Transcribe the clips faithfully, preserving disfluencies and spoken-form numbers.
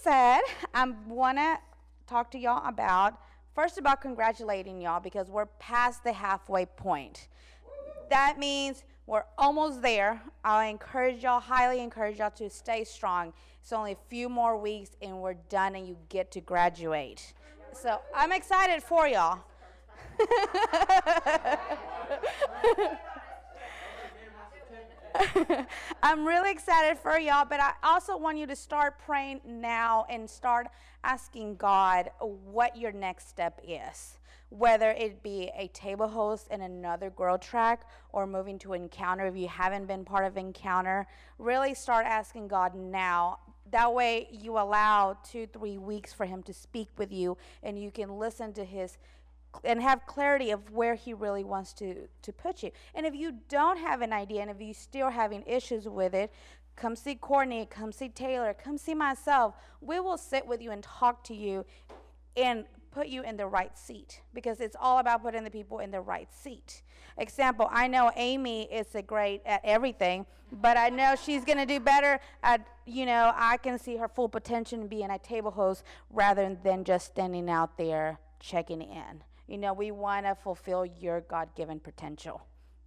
said, I want to talk to y'all about, first about congratulating y'all because we're past the halfway point. That means we're almost there. I encourage y'all, highly encourage y'all to stay strong. It's only a few more weeks and we're done and you get to graduate. So I'm excited for y'all. I'm really excited for y'all, but I also want you to start praying now and start asking God what your next step is. Whether it be a table host in another Grow Track or moving to Encounter if you haven't been part of Encounter, really start asking God now. That way you allow two, three weeks for him to speak with you and you can listen to his and have clarity of where he really wants to, to put you. And if you don't have an idea and if you're still having issues with it, come see Courtney, come see Taylor, come see myself. We will sit with you and talk to you and put you in the right seat because it's all about putting the people in the right seat. Example, I know Amy is a great at everything, but I know she's going to do better at, you know, I can see her full potential in being a table host rather than just standing out there checking in. You know, we want to fulfill your God-given potential.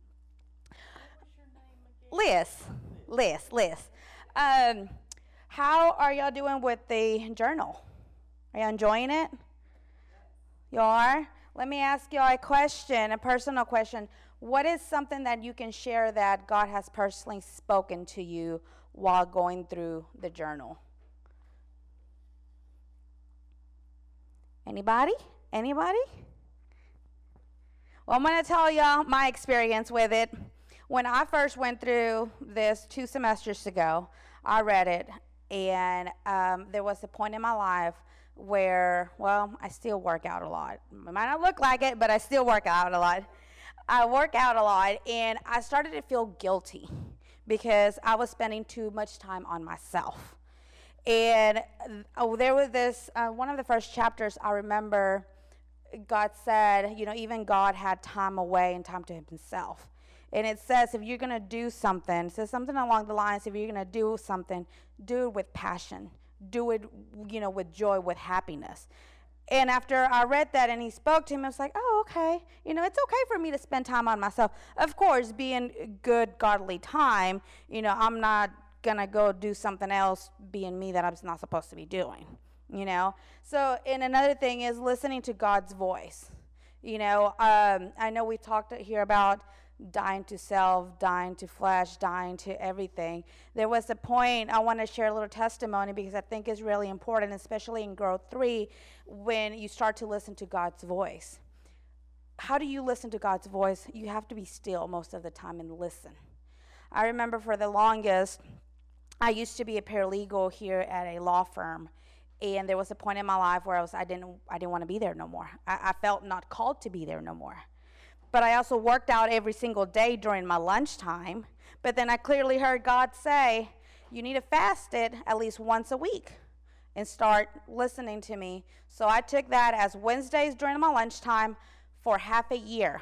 Liz, Liz, Liz. Um, how are y'all doing with the journal? Are y'all enjoying it? You are? Let me ask y'all a question, a personal question. What is something that you can share that God has personally spoken to you while going through the journal? Anybody? Anybody? Well, I'm going to tell y'all my experience with it. When I first went through this two semesters ago, I read it, and um, there was a point in my life where, well, I still work out a lot. It might not look like it, but I still work out a lot. I work out a lot, and I started to feel guilty because I was spending too much time on myself. And oh, there was this, uh, one of the first chapters I remember, God said, you know, even God had time away and time to himself. And it says if you're going to do something, it says something along the lines, if you're going to do something, do it with passion. Do it, you know, with joy, with happiness. And after I read that and he spoke to him, I was like, oh, okay. You know, it's okay for me to spend time on myself. Of course, being good, godly time, you know, I'm not going to go do something else being me that I'm not supposed to be doing. You know, so and another thing is listening to God's voice. You know, um, I know we talked here about dying to self, dying to flesh, dying to everything. There was a point I want to share a little testimony because I think it's really important, especially in Growth three, when you start to listen to God's voice. How do you listen to God's voice? You have to be still most of the time and listen. I remember for the longest, I used to be a paralegal here at a law firm. And there was a point in my life where I was, I didn't, I didn't want to be there no more. I, I felt not called to be there no more. But I also worked out every single day during my lunchtime. But then I clearly heard God say, you need to fast it at least once a week and start listening to me. So I took that as Wednesdays during my lunchtime for half a year.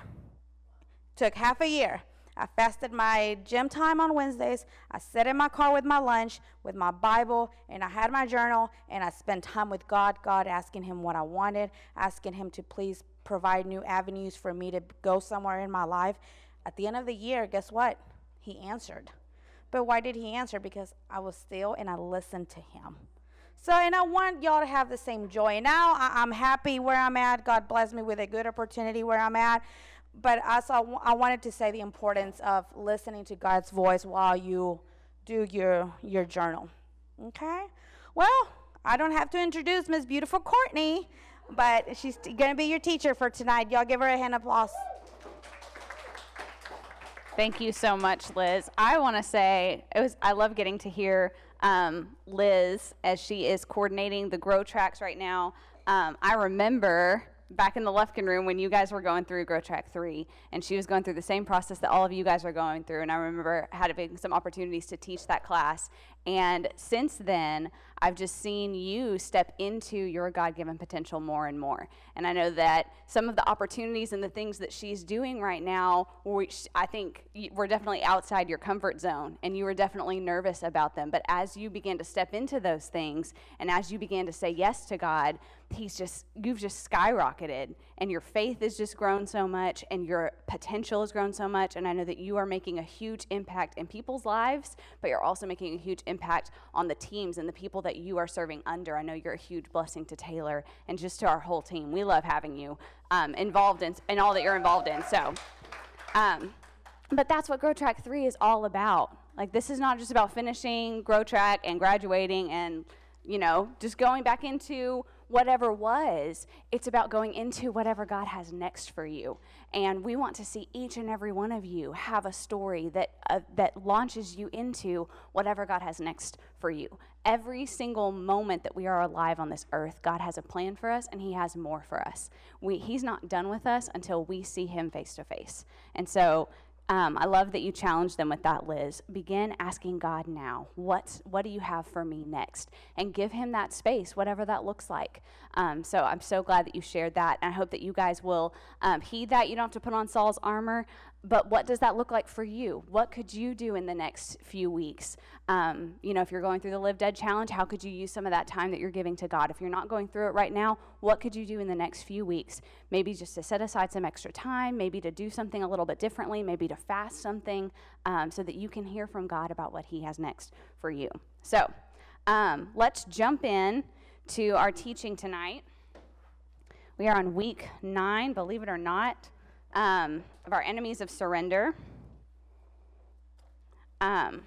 Took half a year. I fasted my gym time on Wednesdays. I sat in my car with my lunch, with my Bible, and I had my journal, and I spent time with God, God asking him what I wanted, asking him to please provide new avenues for me to go somewhere in my life. At the end of the year, guess what? He answered. But why did he answer? Because I was still and I listened to him. So, and I want y'all to have the same joy. And now I, I'm happy where I'm at. God bless me with a good opportunity where I'm at. But also, I wanted to say the importance of listening to God's voice while you do your, your journal. Okay? Well, I don't have to introduce Miss Beautiful Courtney, but she's going to be your teacher for tonight. Y'all give her a hand of applause. Thank you so much, Liz. I want to say it was. I love getting to hear um, Liz as she is coordinating the Grow Tracks right now. Um, I remember back in the Lufkin room when you guys were going through Grow Track three, and she was going through the same process that all of you guys are going through, and I remember having some opportunities to teach that class, And since then, I've just seen you step into your God-given potential more and more. And I know that some of the opportunities and the things that she's doing right now, which I think we're definitely outside your comfort zone, and you were definitely nervous about them. But as you began to step into those things, and as you began to say yes to God, he's just, you've just skyrocketed, and your faith has just grown so much, and your potential has grown so much. And I know that you are making a huge impact in people's lives, but you're also making a huge impact on the teams and the people that you are serving under. I know you're a huge blessing to Taylor and just to our whole team. We love having you um, involved in, in all that you're involved in. So, um, but that's what Grow Track three is all about. Like, this is not just about finishing Grow Track and graduating and, you know, just going back into whatever was. It's about going into whatever God has next for you. And we want to see each and every one of you have a story that uh, that launches you into whatever God has next for you. Every single moment that we are alive on this earth, God has a plan for us, and he has more for us. We, he's not done with us until we see him face to face. And so Um, I love that you challenged them with that, Liz. Begin asking God now, what, what do you have for me next? And give him that space, whatever that looks like. Um, so I'm so glad that you shared that, and I hope that you guys will um, heed that. You don't have to put on Saul's armor, but what does that look like for you? What could you do in the next few weeks? Um, you know, if you're going through the Live Dead Challenge, how could you use some of that time that you're giving to God? If you're not going through it right now, what could you do in the next few weeks? Maybe just to set aside some extra time, maybe to do something a little bit differently, maybe to fast something, um, so that you can hear from God about what he has next for you. So um, let's jump in to our teaching tonight. We are on week nine, believe it or not, um, of our Enemies of Surrender. Um,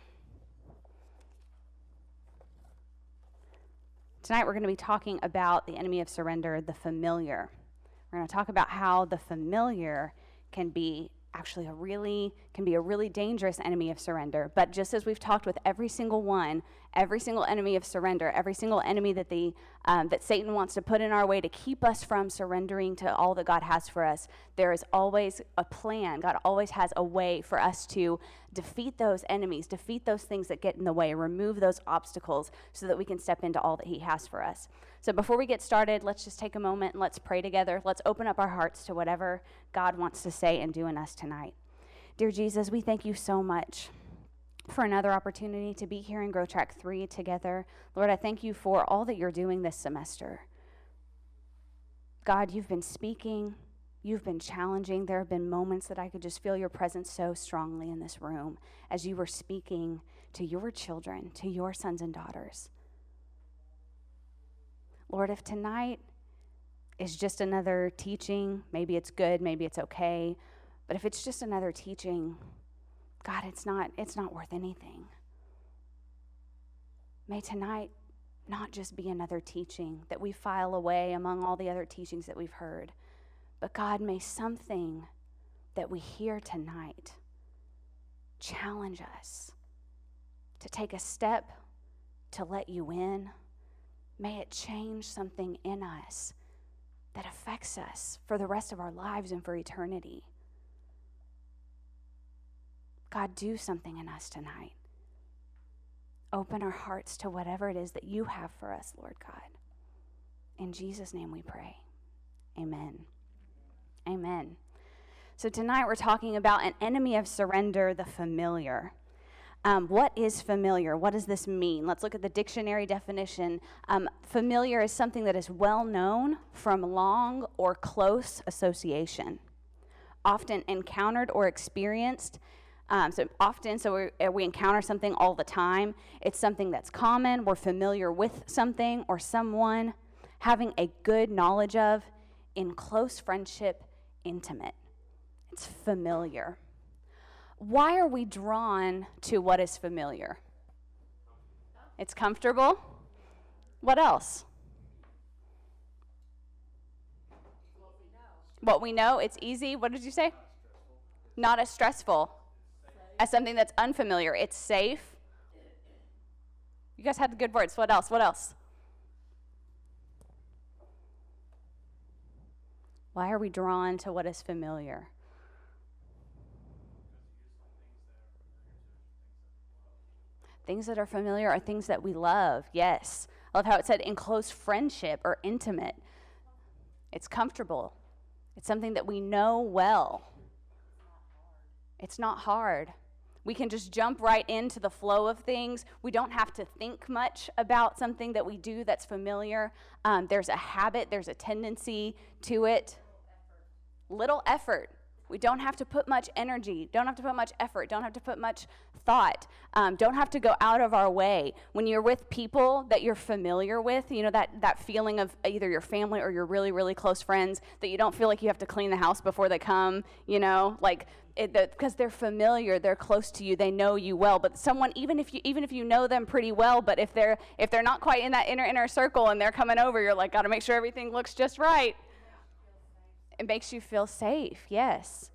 tonight we're going to be talking about the enemy of surrender, the familiar. We're going to talk about how the familiar can be actually a really, can be a really dangerous enemy of surrender. But just as we've talked with every single one, every single enemy of surrender, every single enemy that the um, that Satan wants to put in our way to keep us from surrendering to all that God has for us, there is always a plan. God always has a way for us to defeat those enemies, defeat those things that get in the way, remove those obstacles so that we can step into all that he has for us. So before we get started, let's just take a moment and let's pray together. Let's open up our hearts to whatever God wants to say and do in us tonight. Dear Jesus, we thank you so much for another opportunity to be here in Grow Track three together. Lord, I thank you for all that you're doing this semester. God, you've been speaking, you've been challenging. There have been moments that I could just feel your presence so strongly in this room as you were speaking to your children, to your sons and daughters. Lord, if tonight is just another teaching, maybe it's good, maybe it's okay, but if it's just another teaching, God, it's not, it's not worth anything. May tonight not just be another teaching that we file away among all the other teachings that we've heard, but God, may something that we hear tonight challenge us to take a step to let you in. May it change something in us that affects us for the rest of our lives and for eternity. God, do something in us tonight. Open our hearts to whatever it is that you have for us, Lord God. In Jesus' name we pray. Amen. Amen. So tonight we're talking about an enemy of surrender, the familiar. Um, what is familiar? What does this mean? Let's look at the dictionary definition. Um, familiar is something that is well known from long or close association, often encountered or experienced. Um, so often, so we, we encounter something all the time. It's something that's common. We're familiar with something or someone, having a good knowledge of, in close friendship, intimate. It's familiar. Why are we drawn to what is familiar? It's comfortable. What else? What we know. It's easy. What did you say? Not as stressful as something that's unfamiliar. It's safe. You guys had the good words. What else? What else? Why are we drawn to what is familiar? Things that are familiar are things that we love, yes. I love how it said in close friendship or intimate. It's comfortable. It's something that we know well. It's not hard. We can just jump right into the flow of things. We don't have to think much about something that we do that's familiar. Um, there's a habit, there's a tendency to it. Little effort. We don't have to put much energy, don't have to put much effort, don't have to put much thought, um, don't have to go out of our way. When you're with people that you're familiar with, you know, that, that feeling of either your family or your really, really close friends, that you don't feel like you have to clean the house before they come, you know, like, it, the, because they're familiar, they're close to you, they know you well. But someone, even if you even if you know them pretty well, but if they're if they're not quite in that inner inner circle and they're coming over, you're like, got to make sure everything looks just right. It makes you feel safe, yes.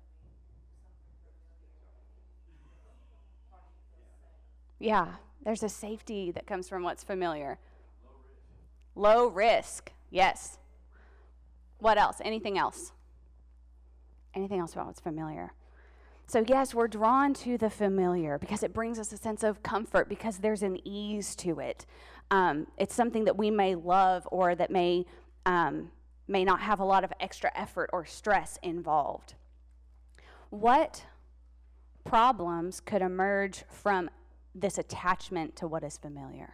Yeah, there's a safety that comes from what's familiar. Low risk, Low risk. Yes. What else? Anything else? Anything else about what's familiar? So yes, we're drawn to the familiar because it brings us a sense of comfort, because there's an ease to it. Um, it's something that we may love, or that may um, may not have a lot of extra effort or stress involved. What problems could emerge from this attachment to what is familiar?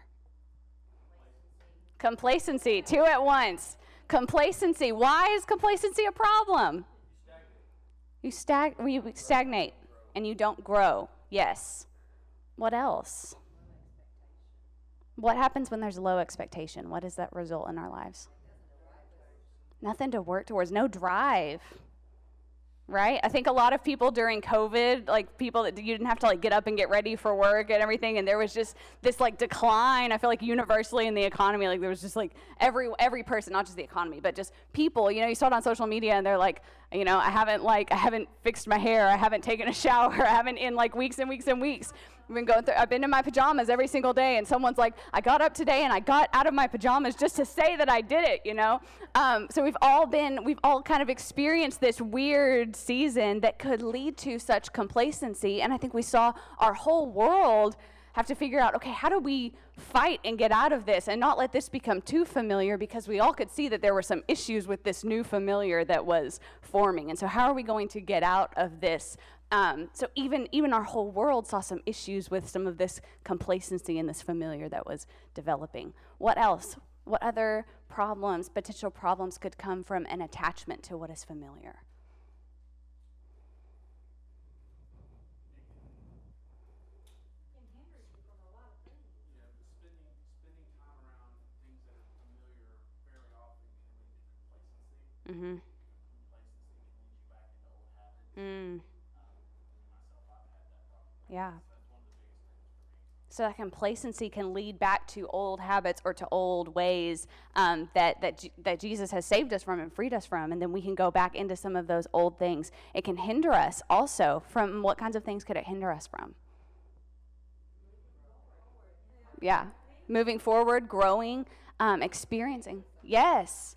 Complacency, two at once. Complacency. Why is complacency a problem? You stag you stagnate and you don't grow. Yes. What else? What happens when there's low expectation? What does that result in our lives? Nothing to work towards. No drive. Right? I think a lot of people during COVID, like people that you didn't have to like get up and get ready for work and everything, and there was just this like decline, I feel like universally in the economy, like there was just like every every person, not just the economy, but just people, you know, you saw it on social media and they're like, you know, I haven't like, I haven't fixed my hair, I haven't taken a shower, I haven't in like weeks and weeks and weeks. I've been going through, I've been in my pajamas every single day, and someone's like, I got up today and I got out of my pajamas just to say that I did it, you know? Um, so we've all been, we've all kind of experienced this weird season that could lead to such complacency, and I think we saw our whole world have to figure out, okay, how do we fight and get out of this and not let this become too familiar, because we all could see that there were some issues with this new familiar that was forming. And so how are we going to get out of this? Um, so even even our whole world saw some issues with some of this complacency and this familiar that was developing. What else? What other problems, potential problems could come from an attachment to what is familiar? Mm-hmm. Mm. Yeah. So that complacency can lead back to old habits or to old ways um, that that G- that Jesus has saved us from and freed us from, and then we can go back into some of those old things. It can hinder us also from what kinds of things could it hinder us from? Yeah. Moving forward, growing, um, experiencing. Yes.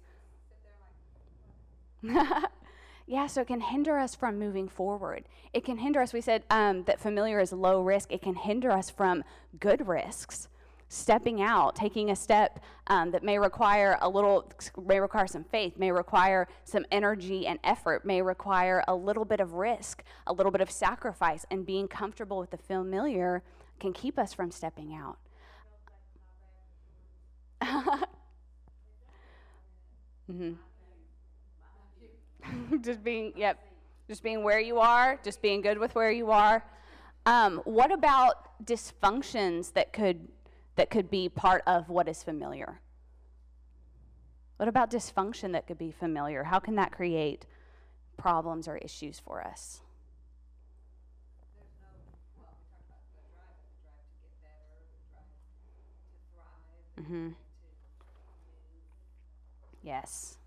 Yeah, so it can hinder us from moving forward. It can hinder us, we said um, that familiar is low risk. It can hinder us from good risks, stepping out, taking a step um, that may require a little, may require some faith, may require some energy and effort, may require a little bit of risk, a little bit of sacrifice, and being comfortable with the familiar can keep us from stepping out. Mm-hmm. just being, yep, just being where you are, just being good with where you are. Um, what about dysfunctions that could that could be part of what is familiar? What about dysfunction that could be familiar? How can that create problems or issues for us? Mm-hmm. Yes.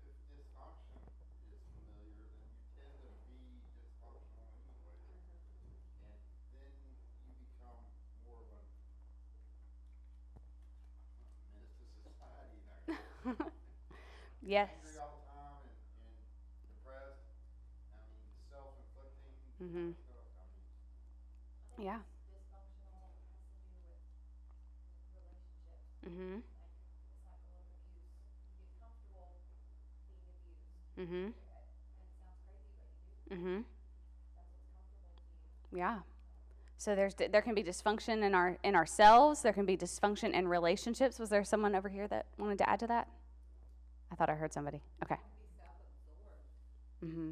Yes. Angry all the time and, and depressed. I mean, self-inflicting. Mm-hmm. Stuff. I mean, Yeah. Mhm. Mhm. Mhm. Yeah. So there's there can be dysfunction in our in ourselves. There can be dysfunction in relationships. Was there someone over here that wanted to add to that? I thought I heard somebody. Okay. Mhm.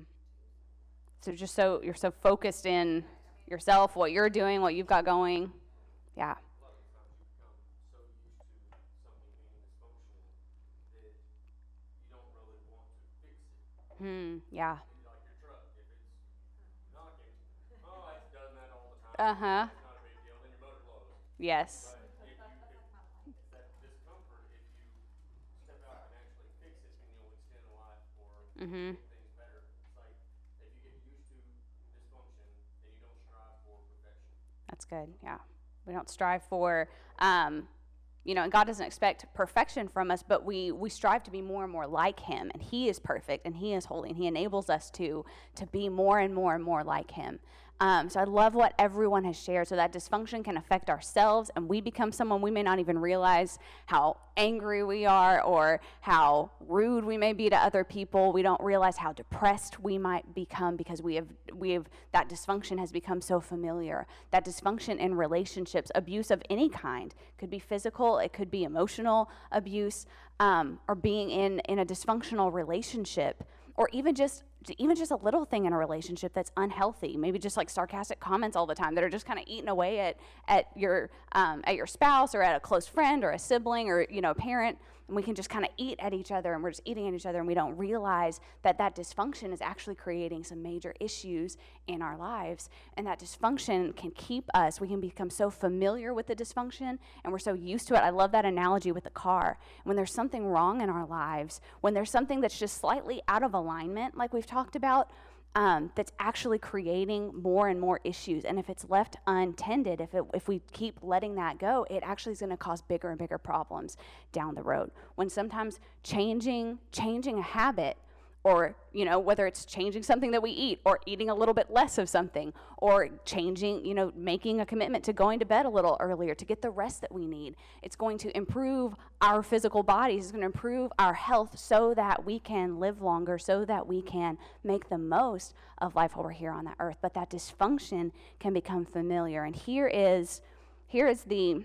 So just so you're so focused in yourself, what you're doing, what you've got going. Yeah. A lot of the times you become so used to something being dysfunctional that you don't really want to fix it. Hmm. Yeah. Maybe like your truck, if it's knocking, oh, it's done that all the time. Uh huh. It's not a big deal. Then your motor blows. Yes. But if you, if it's that discomfort, if you step out and actually fix it, then you'll extend life or Mhm. make things better. It's like if you get used to dysfunction, then you don't strive for perfection. That's good. Yeah. We don't strive for, um, you know, and God doesn't expect perfection from us, but we we strive to be more and more like Him, and He is perfect, and He is holy, and He enables us to to be more and more and more like Him. Um, so I love what everyone has shared. So that dysfunction can affect ourselves, and we become someone we may not even realize how angry we are or how rude we may be to other people. We don't realize how depressed we might become because we have we have that dysfunction has become so familiar. That dysfunction in relationships, abuse of any kind, could be physical, it could be emotional abuse, um, or being in in a dysfunctional relationship, or even just even just a little thing in a relationship that's unhealthy, maybe just like sarcastic comments all the time that are just kind of eating away at at your um, at your spouse or at a close friend or a sibling or you know a parent, and we can just kind of eat at each other, and we're just eating at each other, and we don't realize that that dysfunction is actually creating some major issues in our lives, and that dysfunction can keep us. We can become so familiar with the dysfunction, and we're so used to it. I love that analogy with the car. When there's something wrong in our lives, when there's something that's just slightly out of alignment, like we've talked about, um, that's actually creating more and more issues. And if it's left untended, if it, if we keep letting that go, it actually is going to cause bigger and bigger problems down the road. When sometimes changing changing a habit, or you know whether it's changing something that we eat or eating a little bit less of something, or changing you know making a commitment to going to bed a little earlier to get the rest that we need, it's going to improve our physical bodies, it's going to improve our health so that we can live longer, so that we can make the most of life while we're here on that earth. But that dysfunction can become familiar, and here is here is the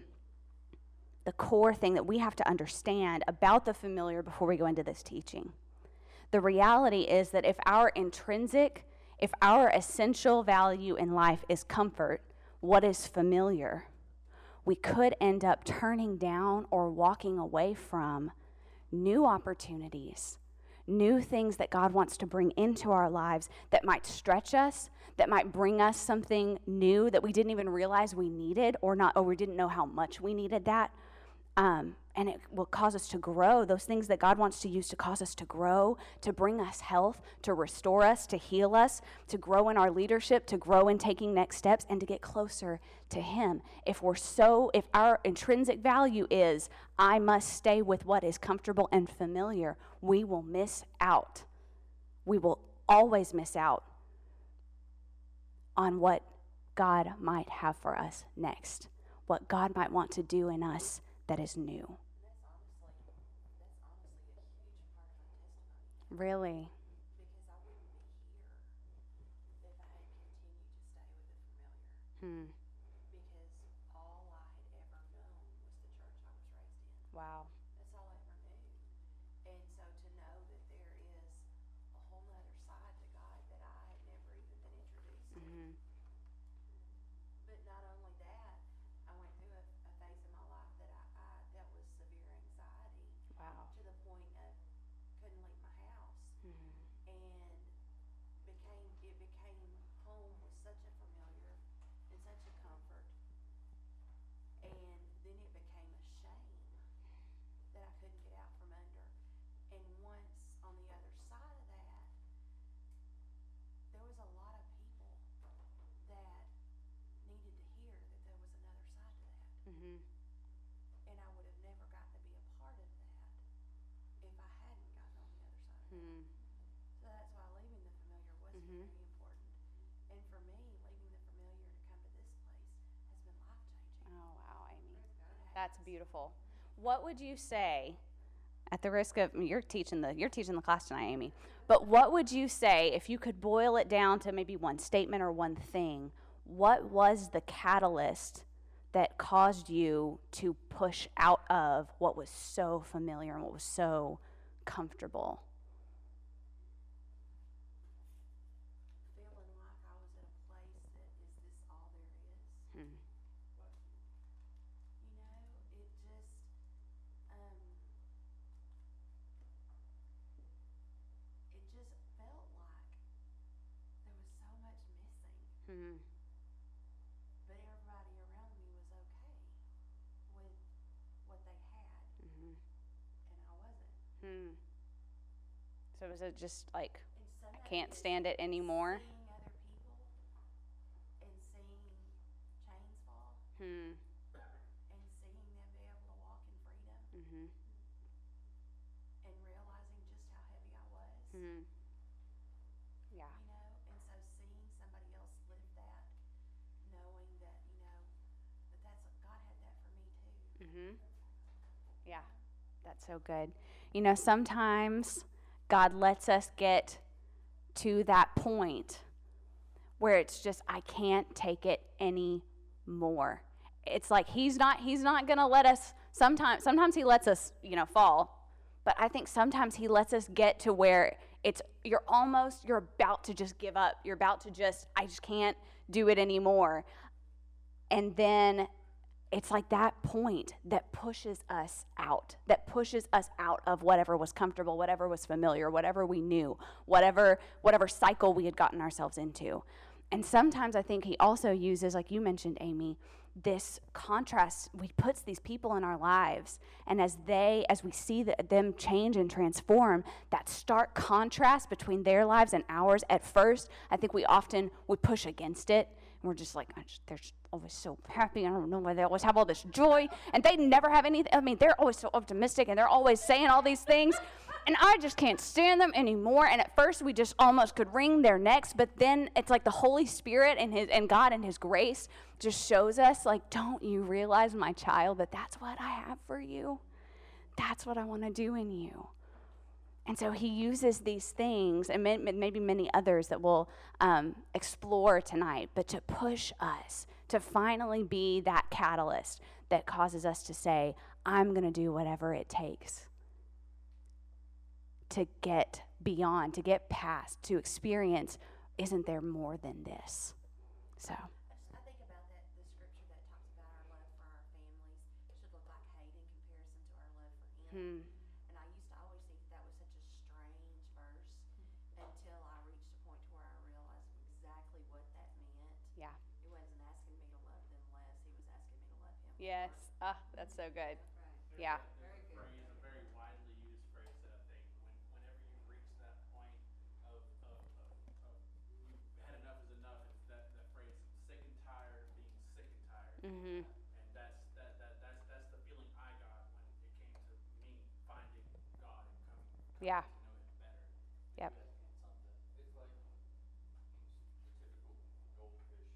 the core thing that we have to understand about the familiar before we go into this teaching. The reality is that if our intrinsic, if our essential value in life is comfort, what is familiar, we could end up turning down or walking away from new opportunities, new things that God wants to bring into our lives that might stretch us, that might bring us something new that we didn't even realize we needed, or not, or we didn't know how much we needed that. Um, and it will cause us to grow, those things that God wants to use to cause us to grow, to bring us health, to restore us, to heal us, to grow in our leadership, to grow in taking next steps, and to get closer to Him. If we're so, if our intrinsic value is, I must stay with what is comfortable and familiar, we will miss out. We will always miss out on what God might have for us next, what God might want to do in us that is new. That's honestly, that's honestly a huge part of my testimony. Really? Because I wouldn't be here if I had continued to stay with the familiar. Hmm. Because all I had ever known was the church I was raised in. Wow. That's all I ever knew. And so to know that there is a whole nother side to God that I had never even been introduced to. Mm-hmm. But not only that, I went through a, a phase in my life that I, I dealt with severe anxiety Wow. to the point of couldn't leave my house. Mm-hmm. And became it became home was such a familiar and such a comfort, and then it became a shame that I couldn't get out from under. And once on the other side of that, there was a lot of people that needed to hear that there was another side to that. Mm-hmm. And I would have never gotten to be a part of that if I hadn't gotten on the other side of that. Mm-hmm. So that's why leaving the familiar was Mhm. very important. And for me, leaving the familiar to come to this place has been life changing. Oh, wow, Amy. That's beautiful. what would you say, at the risk of, you're teaching the, you're teaching the class tonight, Amy, but what would you say if you could boil it down to maybe one statement or one thing? What was the catalyst that caused you to push out of what was so familiar and what was so comfortable? Feeling like I was at a place that is this all there is. Hmm. You know, it just, um, it just felt like there was so much missing, Hmm. but everybody around me was okay with what they had, Hmm. and I wasn't. Hmm. So was it just like, And some I of can't it is stand it anymore? seeing other people and seeing chains fall Hmm. and seeing them be able to walk in freedom Hmm. and realizing just how heavy I was. Hmm. Yeah. You know, and so seeing somebody else live that, knowing that, you know, that that's, God had that for me too. Hmm. Yeah, that's so good. You know, sometimes God lets us get to that point where it's just, I can't take it anymore. It's like he's not he's not going to let us, sometimes sometimes he lets us, you know, fall. But I think sometimes he lets us get to where it's, you're almost, you're about to just give up. You're about to just, I just can't do it anymore. And then it's like that point that pushes us out, that pushes us out of whatever was comfortable, whatever was familiar, whatever we knew, whatever whatever cycle we had gotten ourselves into. And sometimes I think he also uses, like you mentioned, Amy, this contrast. He puts these people in our lives, and as they, as we see the, them change and transform, that stark contrast between their lives and ours, at first, I think we often would push against it. And we're just like, I just, they're just always so happy. I don't know why they always have all this joy, and they never have anything. I mean, they're always so optimistic, and they're always saying all these things. And I just can't stand them anymore. And at first, we just almost could wring their necks. But then it's like the Holy Spirit and his and God and his grace just shows us, like, don't you realize, my child, that that's what I have for you? That's what I want to do in you. And so he uses these things, and may, maybe many others that we'll um, explore tonight, but to push us to finally be that catalyst that causes us to say, I'm going to do whatever it takes to get beyond, to get past, to experience, isn't there more than this? So. I just, I think about that, the scripture that talks about our love for our families should look like hate in comparison to our love for him. Hmm. And I used to always think that was such a strange verse until I reached a point to where I realized exactly what that meant. Yeah. He wasn't asking me to love them less, he was asking me to love him more. Yes. Ah, that's so good. There's Yeah. a- There's a phrase, a very widely used phrase that I think when, whenever you reach that point of, of, of, of you've had enough is enough, it's that, that phrase, sick and tired of being sick and tired. Mm-hmm. And that's, that, that, that's, that's the feeling I got when it came to me finding God and coming, coming Yeah. to know him better. Yep. Something. It's like the typical goldfish,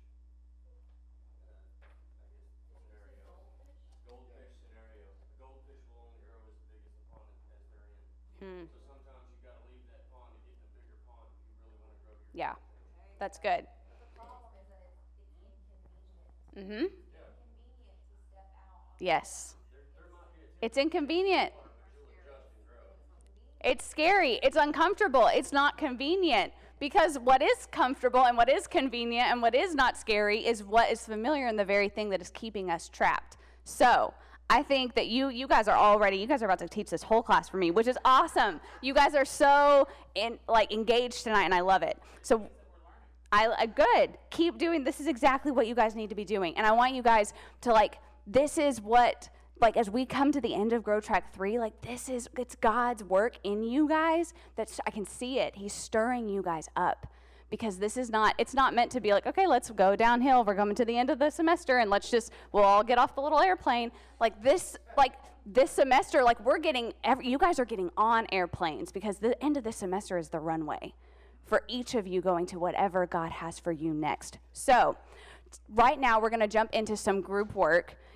uh, I guess, scenario. Goldfish scenario. A goldfish will only grow as big as the pond as they're in. Hmm. So sometimes you gotta leave that pond to get in a bigger pond if you really wanna grow your Yeah. goldfish. That's good. The problem is that it's, it's inconvenient. Mm-hmm. Inconvenient to step out on Yes. There, there might be a It's inconvenient. but you'll adjust and grow. It's scary. It's uncomfortable. It's not convenient. Because what is comfortable and what is convenient and what is not scary is what is familiar and the very thing that is keeping us trapped. So I think that you you guys are already, you guys are about to teach this whole class for me, which is awesome. You guys are so in, like engaged tonight, and I love it. So I uh, good. Keep doing. This is exactly what you guys need to be doing. And I want you guys to, like, this is what, like, as we come to the end of Grow Track three, like, this is, it's God's work in you guys. That's, I can see it. He's stirring you guys up. Because this is not, it's not meant to be like, okay, let's go downhill. We're coming to the end of the semester, and let's just, we'll all get off the little airplane. Like this, like this semester, like we're getting, every, you guys are getting on airplanes, because the end of this semester is the runway for each of you going to whatever God has for you next. So right now we're going to jump into some group work.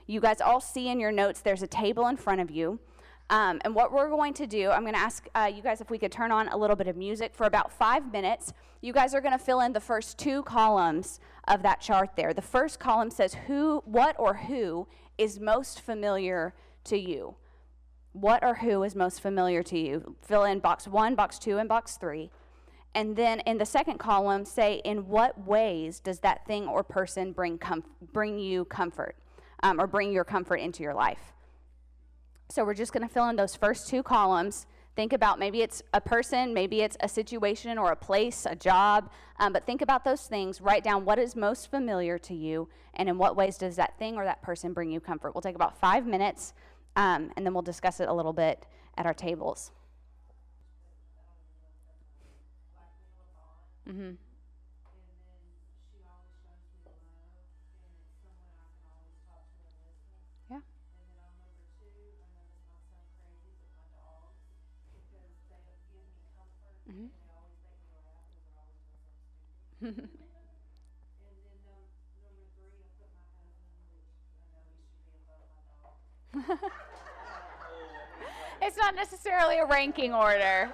You guys all see in your notes there's a table in front of you. Um, and what we're going to do, I'm going to ask uh, you guys if we could turn on a little bit of music for about five minutes. You guys are going to fill in the first two columns of that chart there. The first column says who, what or who is most familiar to you. What or who is most familiar to you? Fill in box one, box two, and box three. And then in the second column, say in what ways does that thing or person bring, com- bring you comfort um, or bring your comfort into your life? So we're just going to fill in those first two columns. Think about maybe it's a person, maybe it's a situation or a place, a job, um, but think about those things. Write down what is most familiar to you and in what ways does that thing or that person bring you comfort. We'll take about five minutes um, and then we'll discuss it a little bit at our tables. Mm-hmm. Mm-hmm. It's not necessarily a ranking order.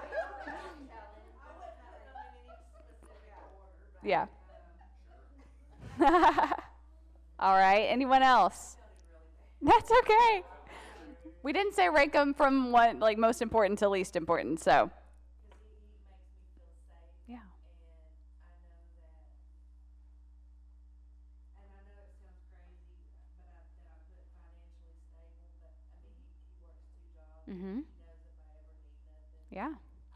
Yeah. All right. Anyone else? That's okay. We didn't say rank them from what, like, most important to least important, so. Yeah. Mm-hmm. Yeah.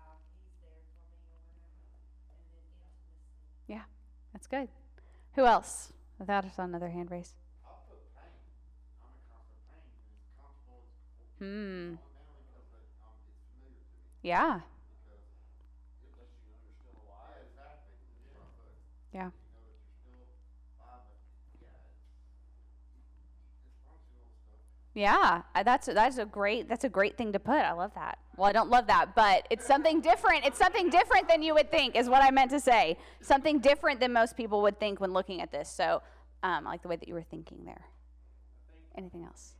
Yeah, that's good. Who else? Without us on another hand raise. I'll put pain. I'm in constant pain. And it's comfortable. It's Hmm. because it, um, it's familiar to me. Yeah. Because it lets you know you're still alive. Yeah, exactly. That's what I put. Yeah. You know that you're still alive, but yeah, it's, it's functional stuff. Yeah, uh, that's that's a great that's a great thing to put. I love that. Well, I don't love that, but it's something different. It's something different than you would think, is what I meant to say. Something different than most people would think when looking at this. So, um, I like the way that you were thinking there. Anything else?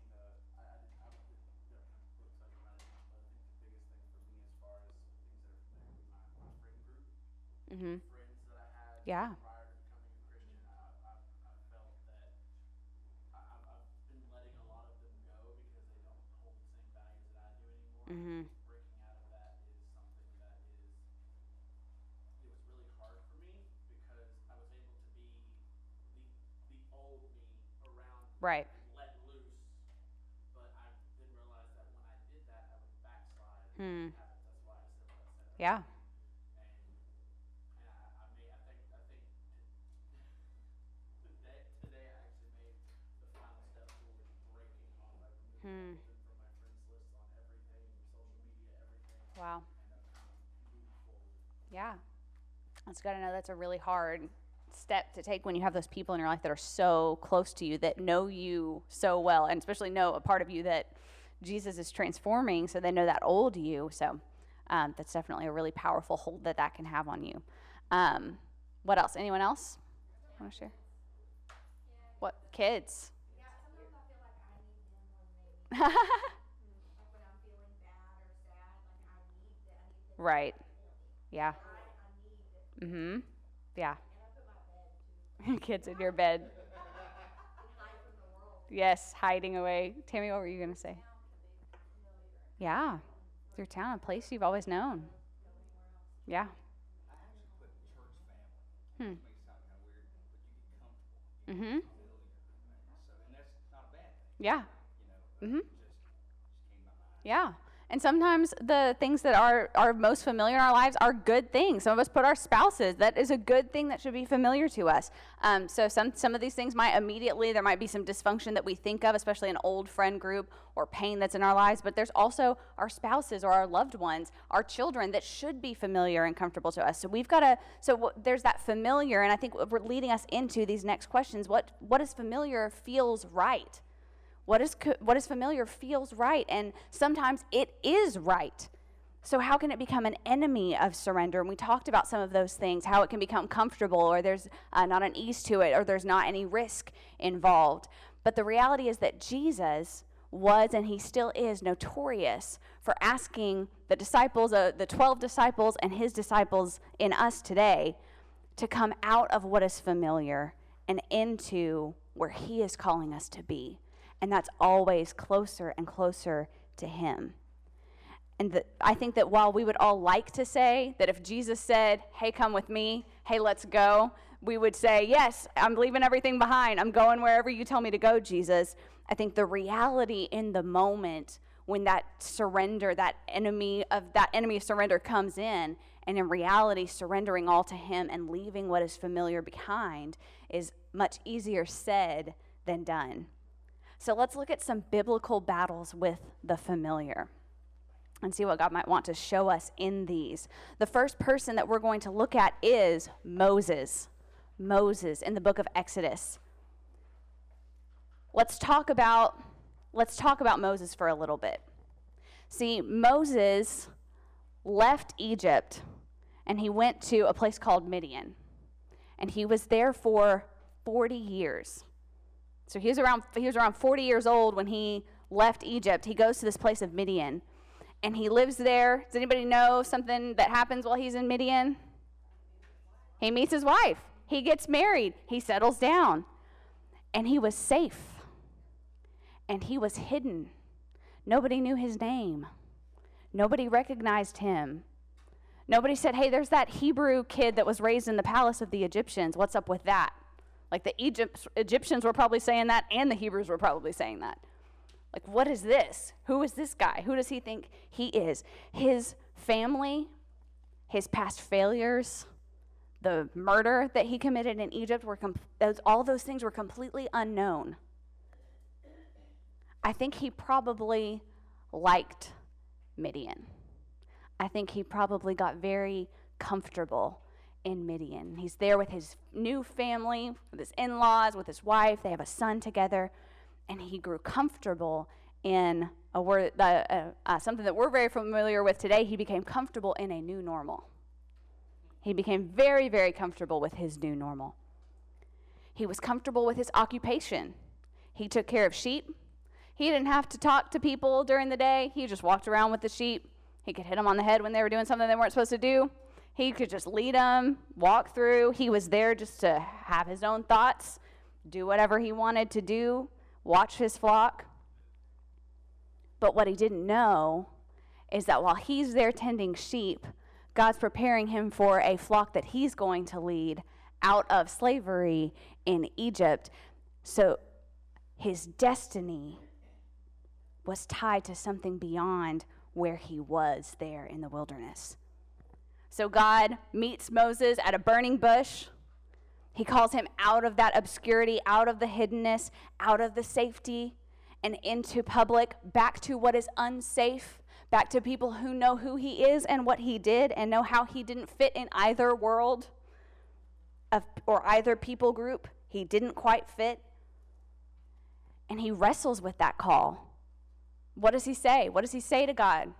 Mm-hmm. Yeah. Mm-hmm. Breaking out of that is something that is, it was really hard for me because I was able to be the the old me around Right. and let loose, but I didn't realize that when I did that, I would backslide. Hmm. Habits. That's why I said what I said. Yeah. And and I, I made I think I think today today I actually made the final step towards breaking off. I removed Hmm. them from my friends list on everything, social media, everything. Wow. And I've kind of moved forward. Yeah. That's got to know that's a really hard step to take when you have those people in your life that are so close to you, that know you so well, and especially know a part of you that Jesus is transforming, so they know that old you. So um, that's definitely a really powerful hold that that can have on you. Um, what else? Anyone else want to share? What? Kids? Yeah, sometimes I feel like I need them when they need me. Like when I'm feeling bad or sad, like I need them. I need them Right. to feel me. Yeah. I, I need them. Mm-hmm. Yeah. And I put my bed too. Kids in your bed. And hide from the world. Yes, hiding away. Tammy, what were you going to say? Yeah. It's your town, a place you've always known. Yeah. I actually put church family. Hmm. It may sound kind of weird, but you get comfortable. Mm-hmm. Familiar. So, and that's not a bad thing. Yeah. You know, uh, Mhm. it just, just came to my mind. Yeah. And sometimes the things that are, are most familiar in our lives are good things. Some of us put our spouses. That is a good thing that should be familiar to us. Um, so some, some of these things might immediately, there might be some dysfunction that we think of, especially an old friend group or pain that's in our lives. But there's also our spouses or our loved ones, our children, that should be familiar and comfortable to us. So we've got to, so w- there's that familiar, and I think we're leading us into these next questions. What What is familiar feels right? What is co- what is familiar feels right, and sometimes it is right. So how can it become an enemy of surrender? And we talked about some of those things, how it can become comfortable, or there's uh, not an ease to it, or there's not any risk involved. But the reality is that Jesus was, and he still is, notorious for asking the disciples, uh, the twelve disciples and his disciples in us today, to come out of what is familiar and into where he is calling us to be. And that's always closer and closer to him. And the, I think that while we would all like to say that if Jesus said, hey, come with me, hey, let's go, we would say, yes, I'm leaving everything behind. I'm going wherever you tell me to go, Jesus. I think the reality in the moment when that surrender, that enemy of that enemy of surrender comes in, and in reality surrendering all to him and leaving what is familiar behind, is much easier said than done. So let's look at some biblical battles with the familiar and see what God might want to show us in these. The first person that we're going to look at is Moses. Moses in the book of Exodus. Let's talk about let's talk about Moses for a little bit. See, Moses left Egypt and he went to a place called Midian. And he was there for forty years. So he was around he was around forty years old when he left Egypt. He goes to this place of Midian. And he lives there. Does anybody know something that happens while he's in Midian? He meets his wife. He gets married. He settles down. And he was safe. And he was hidden. Nobody knew his name. Nobody recognized him. Nobody said, hey, there's that Hebrew kid that was raised in the palace of the Egyptians. What's up with that? Like the Egypt, Egyptians were probably saying that, and the Hebrews were probably saying that. Like, what is this? Who is this guy? Who does he think he is? His family, his past failures, the murder that he committed in Egypt, were com- those, all those things were completely unknown. I think he probably liked Midian. I think he probably got very comfortable in Midian. He's there with his new family, with his in-laws, with his wife. They have a son together. And he grew comfortable in a word, uh, uh, uh, something that we're very familiar with today. He became comfortable in a new normal. He became very, very comfortable with his new normal. He was comfortable with his occupation. He took care of sheep. He didn't have to talk to people during the day. He just walked around with the sheep. He could hit them on the head when they were doing something they weren't supposed to do. He could just lead them, walk through. He was there just to have his own thoughts, do whatever he wanted to do. Watch his flock. But what he didn't know is that while he's there tending sheep, God's preparing him for a flock that he's going to lead out of slavery in Egypt. So his destiny was tied to something beyond where he was there in the wilderness. So God meets Moses at a burning bush. He calls him out of that obscurity, out of the hiddenness, out of the safety, and into public, back to what is unsafe, back to people who know who he is and what he did and know how he didn't fit in either world of, or either people group. He didn't quite fit. And he wrestles with that call. What does he say? What does he say to God?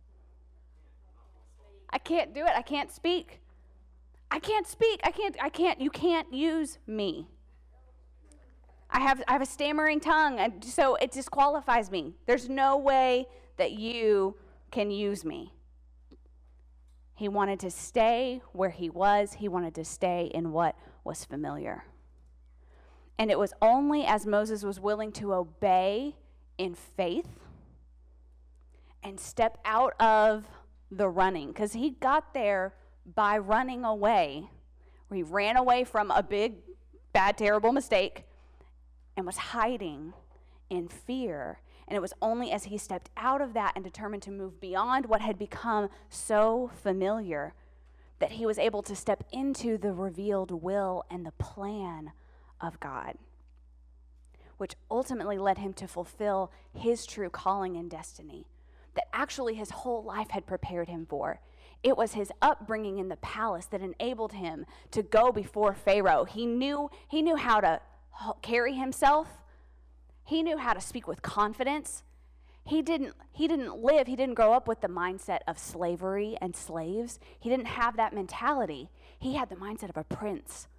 I can't do it. I can't speak. I can't speak. I can't, I can't, you can't use me. I have, I have a stammering tongue, and so it disqualifies me. There's no way that you can use me. He wanted to stay where he was. He wanted to stay in what was familiar. And it was only as Moses was willing to obey in faith and step out of the running, because he got there by running away, where he ran away from a big, bad, terrible mistake and was hiding in fear. And it was only as he stepped out of that and determined to move beyond what had become so familiar that he was able to step into the revealed will and the plan of God, which ultimately led him to fulfill his true calling and destiny that actually his whole life had prepared him for. It was his upbringing in the palace that enabled him to go before Pharaoh. He knew, he knew how to carry himself. He knew how to speak with confidence. He didn't, he didn't live, he didn't grow up with the mindset of slavery and slaves. He didn't have that mentality. He had the mindset of a prince,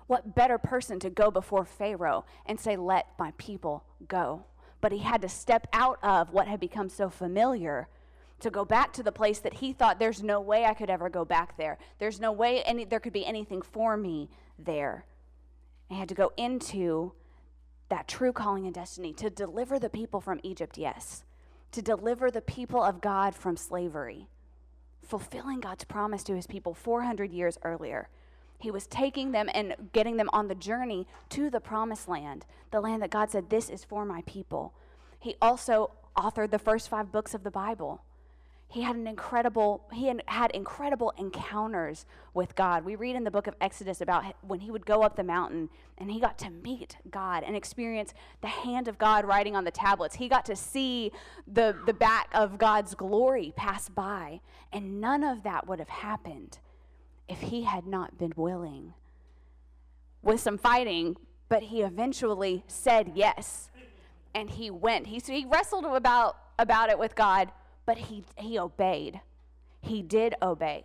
What better person to go before Pharaoh and say, let my people go? But he had to step out of what had become so familiar to go back to the place that he thought, there's no way I could ever go back there. There's no way any, there could be anything for me there. And he had to go into that true calling and destiny to deliver the people from Egypt, yes. To deliver the people of God from slavery. Fulfilling God's promise to his people four hundred years earlier. He was taking them and getting them on the journey to the promised land, the land that God said, this is for my people. He also authored the first five books of the Bible. He had an incredible, he had, had incredible encounters with God. We read in the book of Exodus about when he would go up the mountain and he got to meet God and experience the hand of God writing on the tablets. He got to see the, the back of God's glory pass by. And none of that would have happened if he had not been willing. With some fighting, but he eventually said yes. And he went. He, he wrestled about, about it with God, but he, he obeyed. He did obey.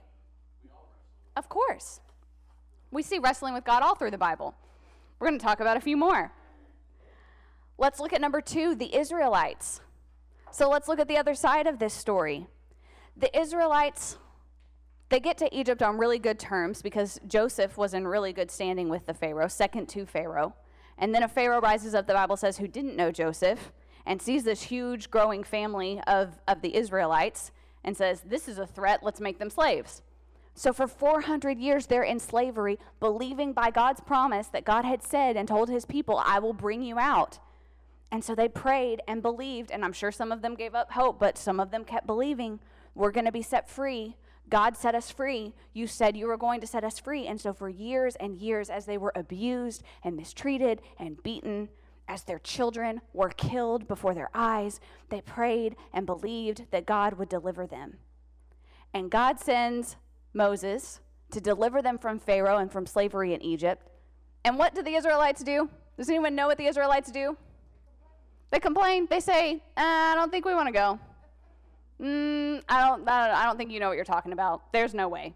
Of course. We see wrestling with God all through the Bible. We're going to talk about a few more. Let's look at number two, the Israelites. So let's look at the other side of this story. The Israelites, they get to Egypt on really good terms because Joseph was in really good standing with the Pharaoh, second to Pharaoh. And then a Pharaoh rises up, the Bible says, who didn't know Joseph, and sees this huge growing family of, of the Israelites and says, this is a threat, let's make them slaves. So for four hundred years, they're in slavery, believing by God's promise that God had said and told his people, I will bring you out. And so they prayed and believed, and I'm sure some of them gave up hope, but some of them kept believing, we're going to be set free. God set us free. You said you were going to set us free. And so for years and years, as they were abused and mistreated and beaten, as their children were killed before their eyes, they prayed and believed that God would deliver them. And God sends Moses to deliver them from Pharaoh and from slavery in Egypt. And what do the Israelites do? Does anyone know what the Israelites do? They complain. They say, uh, I don't think we want to go. Mm, I don't, I don't, I don't think you know what you're talking about. There's no way.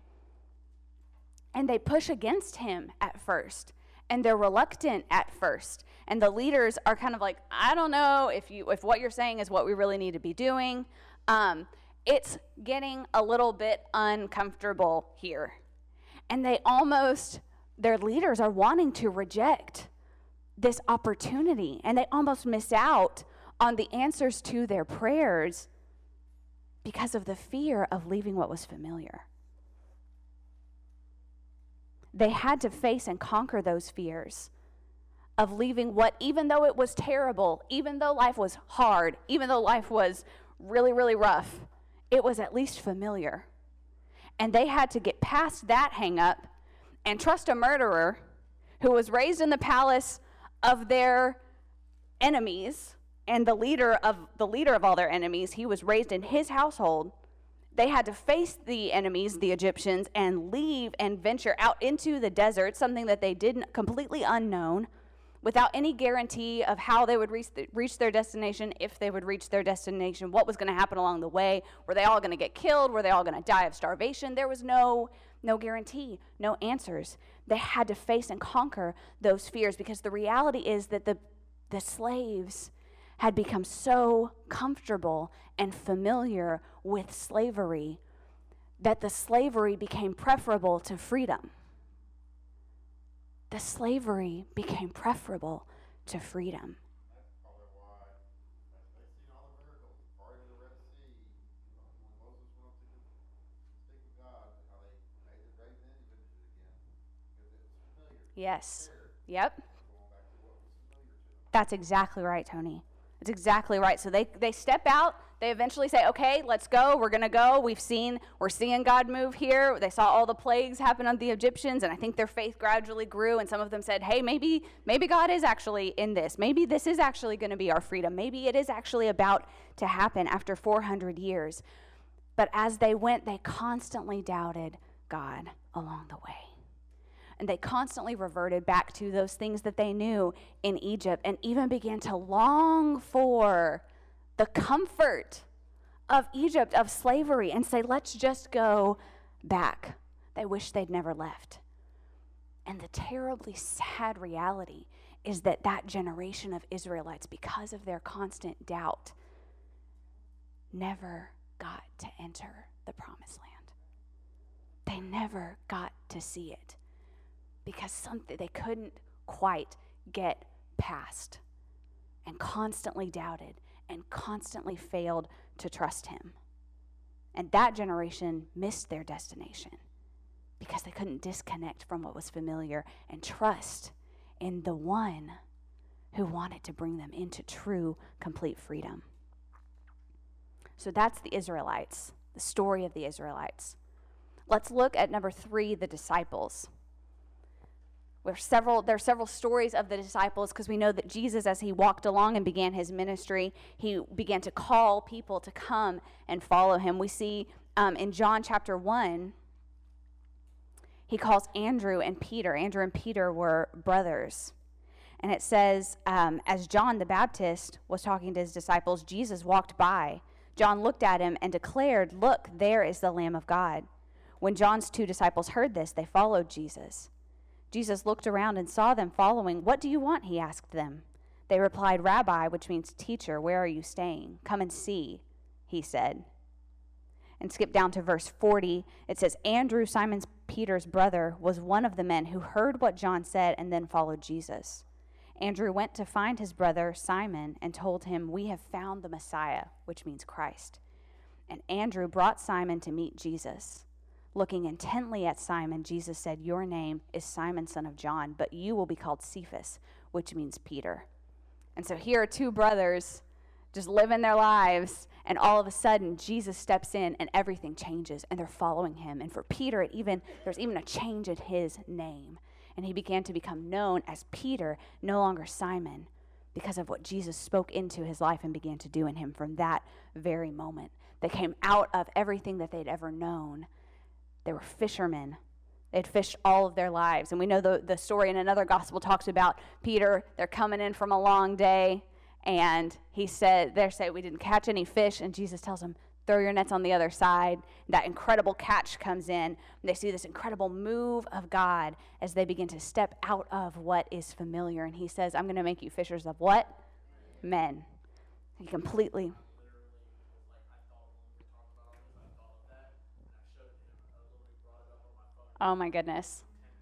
And they push against him at first. And they're reluctant at first. And the leaders are kind of like, I don't know if you if what you're saying is what we really need to be doing. Um, it's getting a little bit uncomfortable here. And they almost, their leaders are wanting to reject this opportunity. And they almost miss out on the answers to their prayers because of the fear of leaving what was familiar. They had to face and conquer those fears of leaving what, even though it was terrible, even though life was hard, even though life was really, really rough, it was at least familiar. And they had to get past that hang up and trust a murderer who was raised in the palace of their enemies and the leader of the leader of all their enemies. He was raised in his household. They had to face the enemies, the Egyptians, and leave and venture out into the desert, something that they did completely unknown, without any guarantee of how they would reach, the, reach their destination, if they would reach their destination, what was going to happen along the way. Were they all going to get killed? Were they all going to die of starvation? There was no, no guarantee, no answers. They had to face and conquer those fears because the reality is that the, the slaves had become so comfortable and familiar with slavery that the slavery became preferable to freedom. The slavery became preferable to freedom. That's probably why they've seen all the miracles, parting the Red Sea, when Moses went up to speak with God, how they made the graven images again, because it was familiar. Yes. Yep. Going back to what was familiar to them. That's exactly right, Tony. That's exactly right. So they, they step out. They eventually say, okay, let's go. We're going to go. We've seen, we're seeing God move here. They saw all the plagues happen on the Egyptians, and I think their faith gradually grew, and some of them said, hey, maybe, maybe God is actually in this. Maybe this is actually going to be our freedom. Maybe it is actually about to happen after four hundred years. But as they went, they constantly doubted God along the way. And they constantly reverted back to those things that they knew in Egypt and even began to long for the comfort of Egypt, of slavery, and say, let's just go back. They wish they'd never left. And the terribly sad reality is that that generation of Israelites, because of their constant doubt, never got to enter the promised land. They never got to see it because something they couldn't quite get past, and constantly doubted and constantly failed to trust him. And that generation missed their destination because they couldn't disconnect from what was familiar and trust in the one who wanted to bring them into true, complete freedom. So that's the Israelites, the story of the Israelites. Let's look at number three, the disciples. There's several, there are several stories of the disciples because we know that Jesus, as he walked along and began his ministry, he began to call people to come and follow him. We see um, in John chapter one, he calls Andrew and Peter. Andrew and Peter were brothers. And it says, um, as John the Baptist was talking to his disciples, Jesus walked by. John looked at him and declared, "Look, there is the Lamb of God." When John's two disciples heard this, they followed Jesus. Jesus looked around and saw them following. "What do you want?" he asked them. They replied, "Rabbi," which means teacher, "where are you staying? Come and see," he said. And skip down to verse forty. It says, Andrew, Simon Peter's brother, was one of the men who heard what John said and then followed Jesus. Andrew went to find his brother Simon and told him, "We have found the Messiah," which means Christ. And Andrew brought Simon to meet Jesus. Looking intently at Simon, Jesus said, "Your name is Simon, son of John, but you will be called Cephas," which means Peter. And so here are two brothers just living their lives, and all of a sudden Jesus steps in and everything changes and they're following him. And for Peter, it even there's even a change in his name, and he began to become known as Peter, no longer Simon, because of what Jesus spoke into his life and began to do in him from that very moment. They came out of everything that they'd ever known. They were fishermen. They'd fished all of their lives. And we know the, the story in another gospel talks about Peter. They're coming in from a long day. And he said, they say, "We didn't catch any fish." And Jesus tells them, "Throw your nets on the other side." That incredible catch comes in. And they see this incredible move of God as they begin to step out of what is familiar. And he says, "I'm going to make you fishers of what? Men." He completely... Oh my goodness.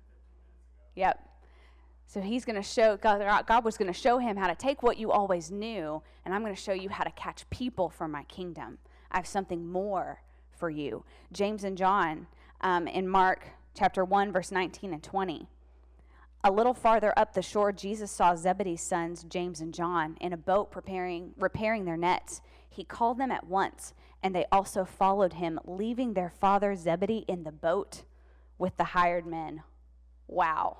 Yep. So he's going to show, God, God was going to show him how to take what you always knew, and I'm going to show you how to catch people for my kingdom. I have something more for you. James and John um, in Mark chapter one, verse nineteen and twenty. A little farther up the shore, Jesus saw Zebedee's sons, James and John, in a boat preparing, repairing their nets. He called them at once, and they also followed him, leaving their father Zebedee in the boat with the hired men. Wow.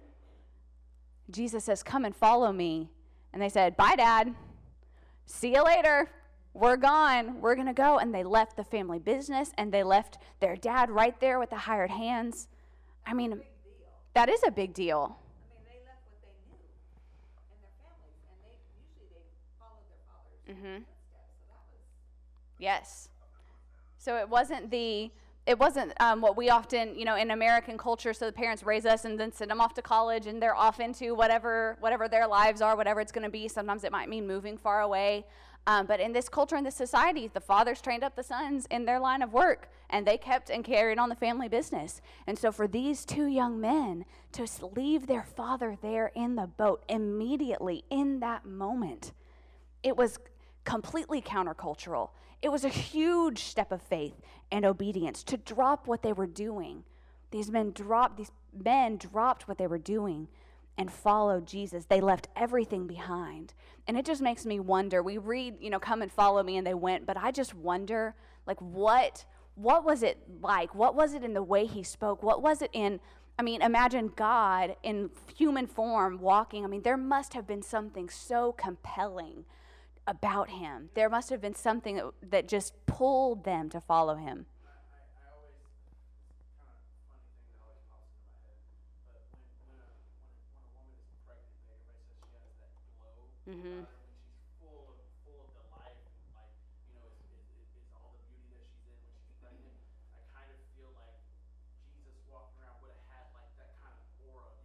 Jesus says, "Come and follow me." And they said, "Bye, Dad. See you later. We're gone. We're going to go." And they left the family business, and they left their dad right there with the hired hands. I mean, that is a big deal. I mean, they left what they knew and their families, and they usually they followed their father's Mm-hmm. footsteps. So that was Yes. So it wasn't the, it wasn't um, what we often, you know, in American culture, so the parents raise us and then send them off to college and they're off into whatever, whatever their lives are, whatever it's going to be. Sometimes it might mean moving far away. Um, but in this culture, in this society, the fathers trained up the sons in their line of work, and they kept and carried on the family business. And so for these two young men to leave their father there in the boat immediately in that moment, it was completely countercultural. It was a huge step of faith and obedience to drop what they were doing. These men dropped, these men dropped what they were doing and followed Jesus. They left everything behind. And it just makes me wonder, we read, you know, "Come and follow me," and they went, but I just wonder, like, what, what was it like? What was it in the way he spoke? What was it in, I mean, imagine God in human form walking. I mean, there must have been something so compelling about him. There must have been something that, that just pulled them to follow him. I, I, I always, kind of funny thing that always pops into my head, but when, when, a, when, a, when a woman is pregnant, everybody says she has that glow Mm-hmm. about her when she's full of, full of the life and, like, you know, is, is, is, is all the beauty that she's in when she's pregnant. I kind of feel like Jesus walking around would have had, like, that kind of aura,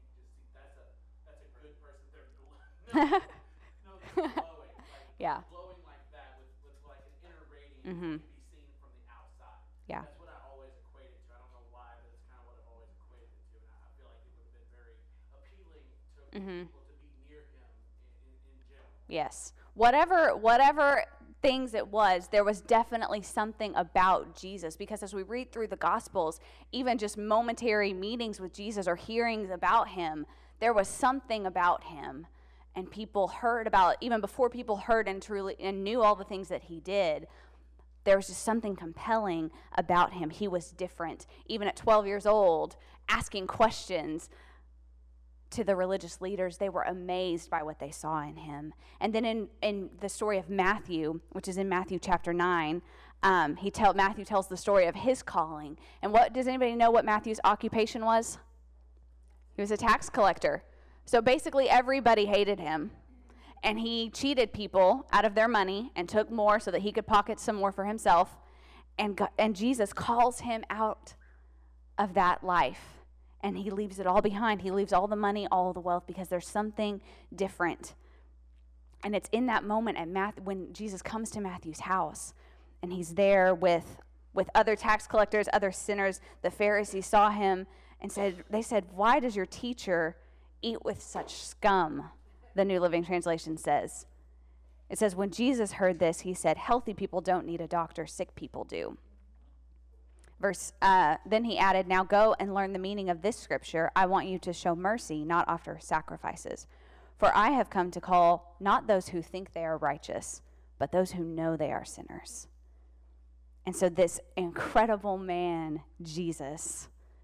No, this glowing, like Yeah. glowing like that with, with like an inner radiance Mhm. that can be seen from the outside. Yeah. That's what I always equate it to. I don't know why, but it's kind of what I've always equated it to, and I, I feel like it would have been very appealing to Mhm. people to be near him in, in, in general. Yes. Whatever whatever things it was, there was definitely something about Jesus, because as we read through the Gospels, even just momentary meetings with Jesus or hearings about him, there was something about him, and people heard about, even before people heard and truly and knew all the things that he did, there was just something compelling about him. He was different. Even at twelve years old, asking questions to the religious leaders, they were amazed by what they saw in him. And then in, in the story of Matthew, which is in Matthew chapter nine, um, he tell, Matthew tells the story of his calling. And what does anybody know what Matthew's occupation was? He was a tax collector. So basically everybody hated him. And he cheated people out of their money and took more so that he could pocket some more for himself. And, God, and Jesus calls him out of that life. And he leaves it all behind. He leaves all the money, all the wealth, because there's something different. And it's in that moment at Matthew, when Jesus comes to Matthew's house, and he's there with, with other tax collectors, other sinners. The Pharisees saw him and said, they said, "Why does your teacher eat with such scum?" The New Living Translation says. It says, when Jesus heard this, he said, "Healthy people don't need a doctor, sick people do." Verse, uh, then he added, "Now go and learn the meaning of this scripture. I want you to show mercy, not offer sacrifices. For I have come to call not those who think they are righteous, but those who know they are sinners." And so this incredible man, Jesus,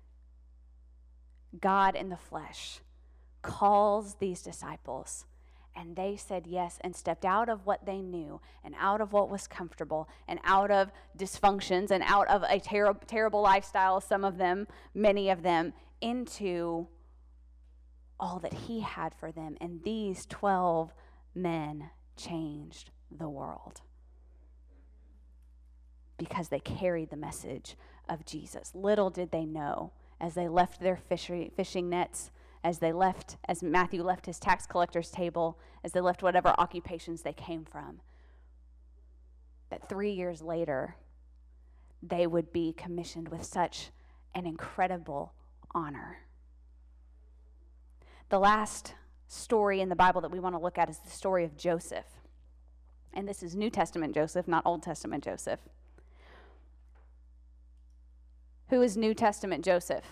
God in the flesh, calls these disciples. And they said yes and stepped out of what they knew and out of what was comfortable and out of dysfunctions and out of a ter- terrible lifestyle, some of them, many of them, into all that he had for them. And these twelve men changed the world because they carried the message of Jesus. Little did they know, as they left their fishery, fishing nets, as they left, as Matthew left his tax collector's table, as they left whatever occupations they came from, that three years later, they would be commissioned with such an incredible honor. The last story in the Bible that we want to look at is the story of Joseph. And this is New Testament Joseph, not Old Testament Joseph. Who is New Testament Joseph?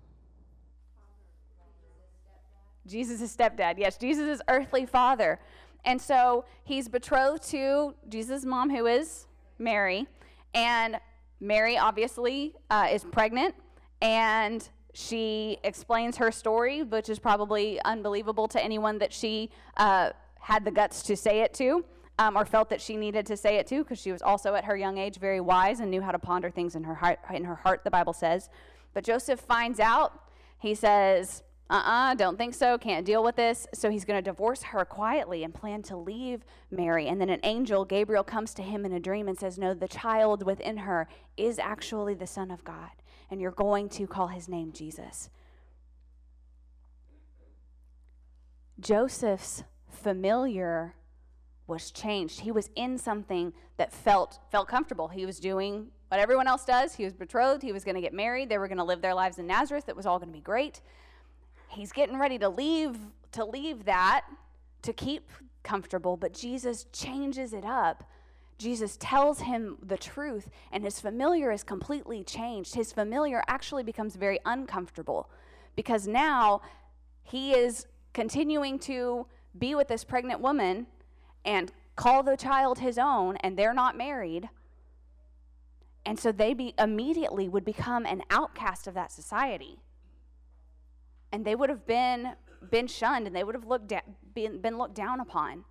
Jesus' stepdad. Yes, Jesus' earthly father. And so he's betrothed to Jesus' mom, who is Mary. And Mary obviously uh, is pregnant. And she explains her story, which is probably unbelievable to anyone that she uh, had the guts to say it to, um, or felt that she needed to say it to, because she was also at her young age very wise and knew how to ponder things in her heart, in her heart, the Bible says. But Joseph finds out. He says, uh-uh, don't think so, can't deal with this. So he's going to divorce her quietly and plan to leave Mary. And then an angel, Gabriel, comes to him in a dream and says, no, the child within her is actually the Son of God, and you're going to call his name Jesus. Joseph's familiar was changed. He was in something that felt felt comfortable. He was doing what everyone else does. He was betrothed. He was going to get married. They were going to live their lives in Nazareth. It was all going to be great. He's getting ready to leave to leave that to keep comfortable, but Jesus changes it up. Jesus tells him the truth, and his familiar is completely changed. His familiar actually becomes very uncomfortable because now he is continuing to be with this pregnant woman and call the child his own, and they're not married. And so they be immediately would become an outcast of that society. And they would have been been shunned, and they would have looked da- been, been looked down upon.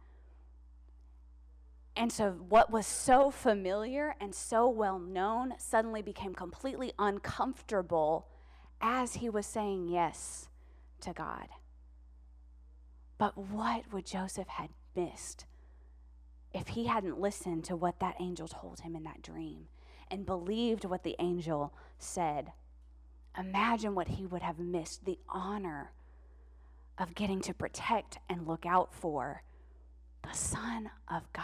And so what was so familiar and so well known suddenly became completely uncomfortable as he was saying yes to God. But what would Joseph had missed if he hadn't listened to what that angel told him in that dream and believed what the angel said? Imagine what he would have missed, the honor of getting to protect and look out for the Son of God.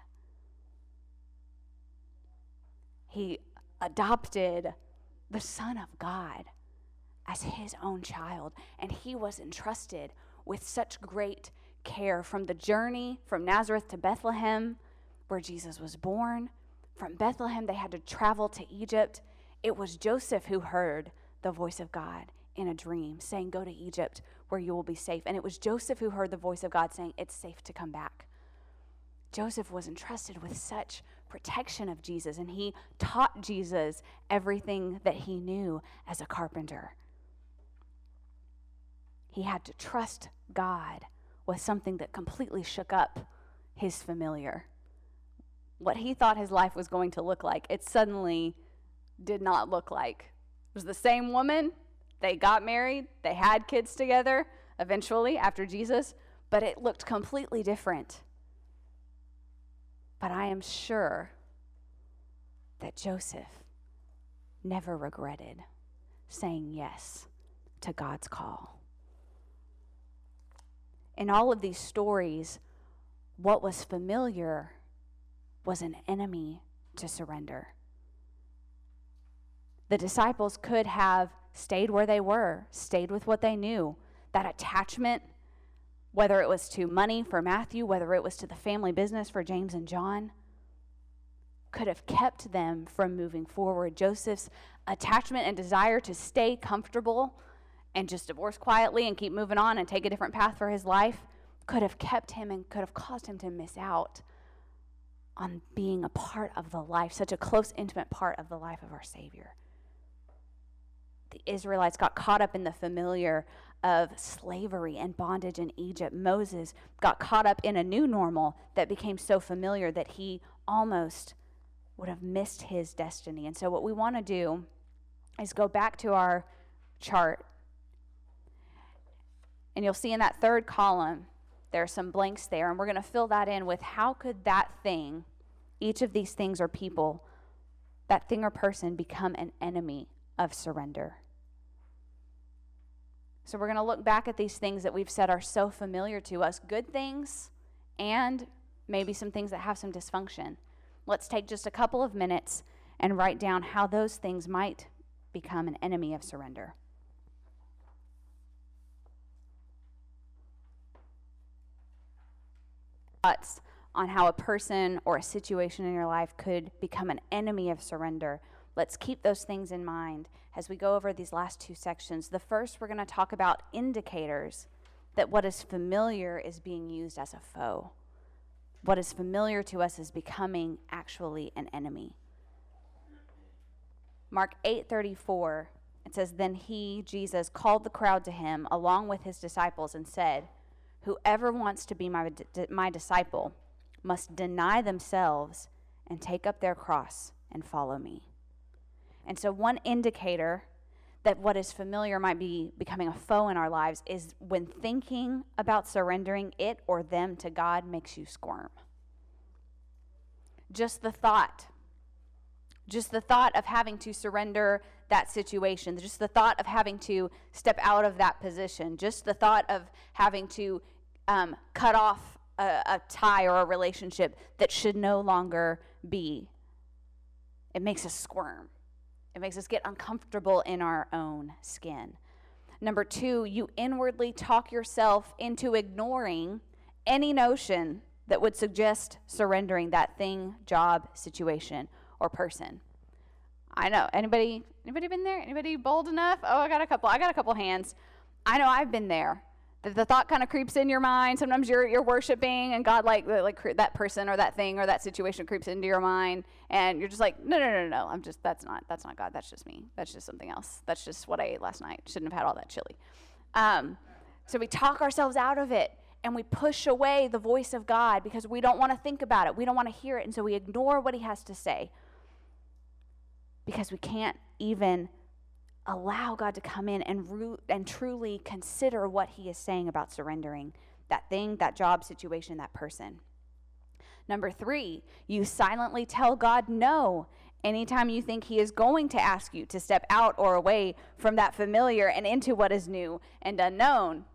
He adopted the Son of God as his own child, and he was entrusted with such great care from the journey from Nazareth to Bethlehem, where Jesus was born. From Bethlehem, they had to travel to Egypt. It was Joseph who heard the voice of God in a dream saying, go to Egypt where you will be safe. And it was Joseph who heard the voice of God saying, it's safe to come back. Joseph was entrusted with such protection of Jesus, and he taught Jesus everything that he knew as a carpenter. He had to trust God with something that completely shook up his familiar. What he thought his life was going to look like, it suddenly did not look like. It was the same woman. They got married. They had kids together eventually after Jesus, but it looked completely different. But I am sure that Joseph never regretted saying yes to God's call. In all of these stories, what was familiar was an enemy to surrender. The disciples could have stayed where they were, stayed with what they knew. That attachment, whether it was to money for Matthew, whether it was to the family business for James and John, could have kept them from moving forward. Joseph's attachment and desire to stay comfortable and just divorce quietly and keep moving on and take a different path for his life could have kept him and could have caused him to miss out on being a part of the life, such a close, intimate part of the life of our Savior. The Israelites got caught up in the familiar of slavery and bondage in Egypt. Moses got caught up in a new normal that became so familiar that he almost would have missed his destiny. And so what we want to do is go back to our chart. And you'll see in that third column, there are some blanks there, and we're going to fill that in with how could that thing, each of these things or people, that thing or person become an enemy of surrender. So we're going to look back at these things that we've said are so familiar to us, good things and maybe some things that have some dysfunction. Let's take just a couple of minutes and write down how those things might become an enemy of surrender. Thoughts on how a person or a situation in your life could become an enemy of surrender. Let's keep those things in mind as we go over these last two sections. The first, we're going to talk about indicators that what is familiar is being used as a foe. What is familiar to us is becoming actually an enemy. Mark eight thirty-four, it says, then he, Jesus, called the crowd to him along with his disciples and said, whoever wants to be my, my disciple must deny themselves and take up their cross and follow me. And so one indicator that what is familiar might be becoming a foe in our lives is when thinking about surrendering it or them to God makes you squirm. Just the thought, just the thought of having to surrender that situation, just the thought of having to step out of that position, just the thought of having to um, cut off a, a tie or a relationship that should no longer be, it makes us squirm. It makes us get uncomfortable in our own skin. Number two, you inwardly talk yourself into ignoring any notion that would suggest surrendering that thing, job, situation, or person. I know. Anybody anybody been there? Anybody bold enough? Oh, I got a couple. I got a couple hands. I know I've been there. The, the thought kind of creeps in your mind. Sometimes you're you're worshiping, and God like like that person or that thing or that situation creeps into your mind, and you're just like, no, no, no, no. I'm just that's not that's not God. That's just me. That's just something else. That's just what I ate last night. Shouldn't have had all that chili. Um, so we talk ourselves out of it, and we push away the voice of God because we don't want to think about it. We don't want to hear it, and so we ignore what He has to say because we can't even allow God to come in and ru- and truly consider what He is saying about surrendering that thing, that job, situation, that person. Number three, you silently tell God no anytime you think He is going to ask you to step out or away from that familiar and into what is new and unknown.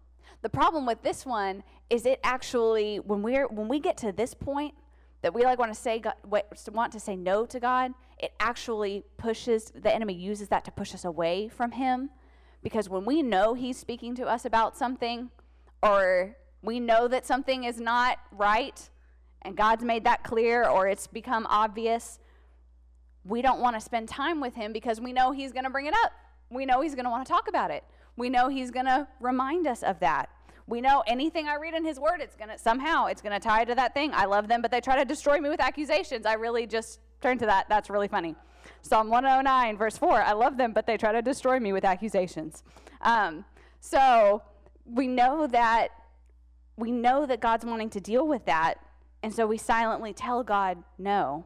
The problem with this one is it actually, when we're when we get to this point that we like want to say God, want to say no to God, it actually pushes, the enemy uses that to push us away from him. Because when we know he's speaking to us about something, or we know that something is not right, and God's made that clear, or it's become obvious, we don't want to spend time with him because we know he's going to bring it up. We know he's going to want to talk about it. We know he's going to remind us of that. We know anything I read in his word, it's going to somehow, it's going to tie to that thing. I love them, but they try to destroy me with accusations. I really just turned to that. That's really funny. Psalm one oh nine, verse four, I love them, but they try to destroy me with accusations. Um, so we know that, we know that God's wanting to deal with that, and so we silently tell God no.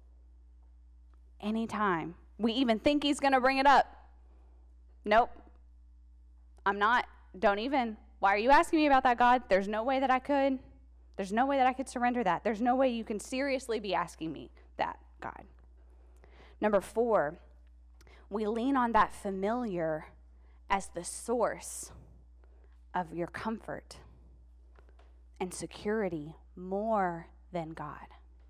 Anytime. We even think he's going to bring it up. Nope. I'm not. Don't even. Why are you asking me about that, God? There's no way that I could. There's no way that I could surrender that. There's no way you can seriously be asking me that, God. Number four, we lean on that familiar as the source of your comfort and security more than God.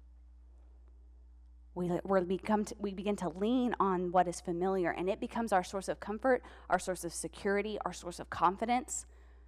We, we, become to, we begin to lean on what is familiar, and it becomes our source of comfort, our source of security, our source of confidence,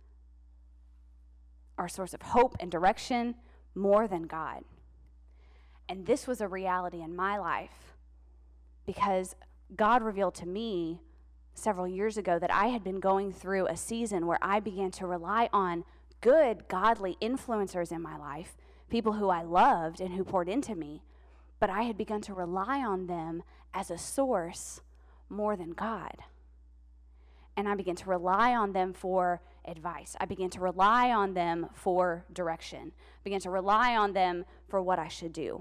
our source of hope and direction more than God. And this was a reality in my life because God revealed to me several years ago that I had been going through a season where I began to rely on good, godly influencers in my life, people who I loved and who poured into me, but I had begun to rely on them as a source more than God. And I began to rely on them for advice. I began to rely on them for direction. I began to rely on them for what I should do.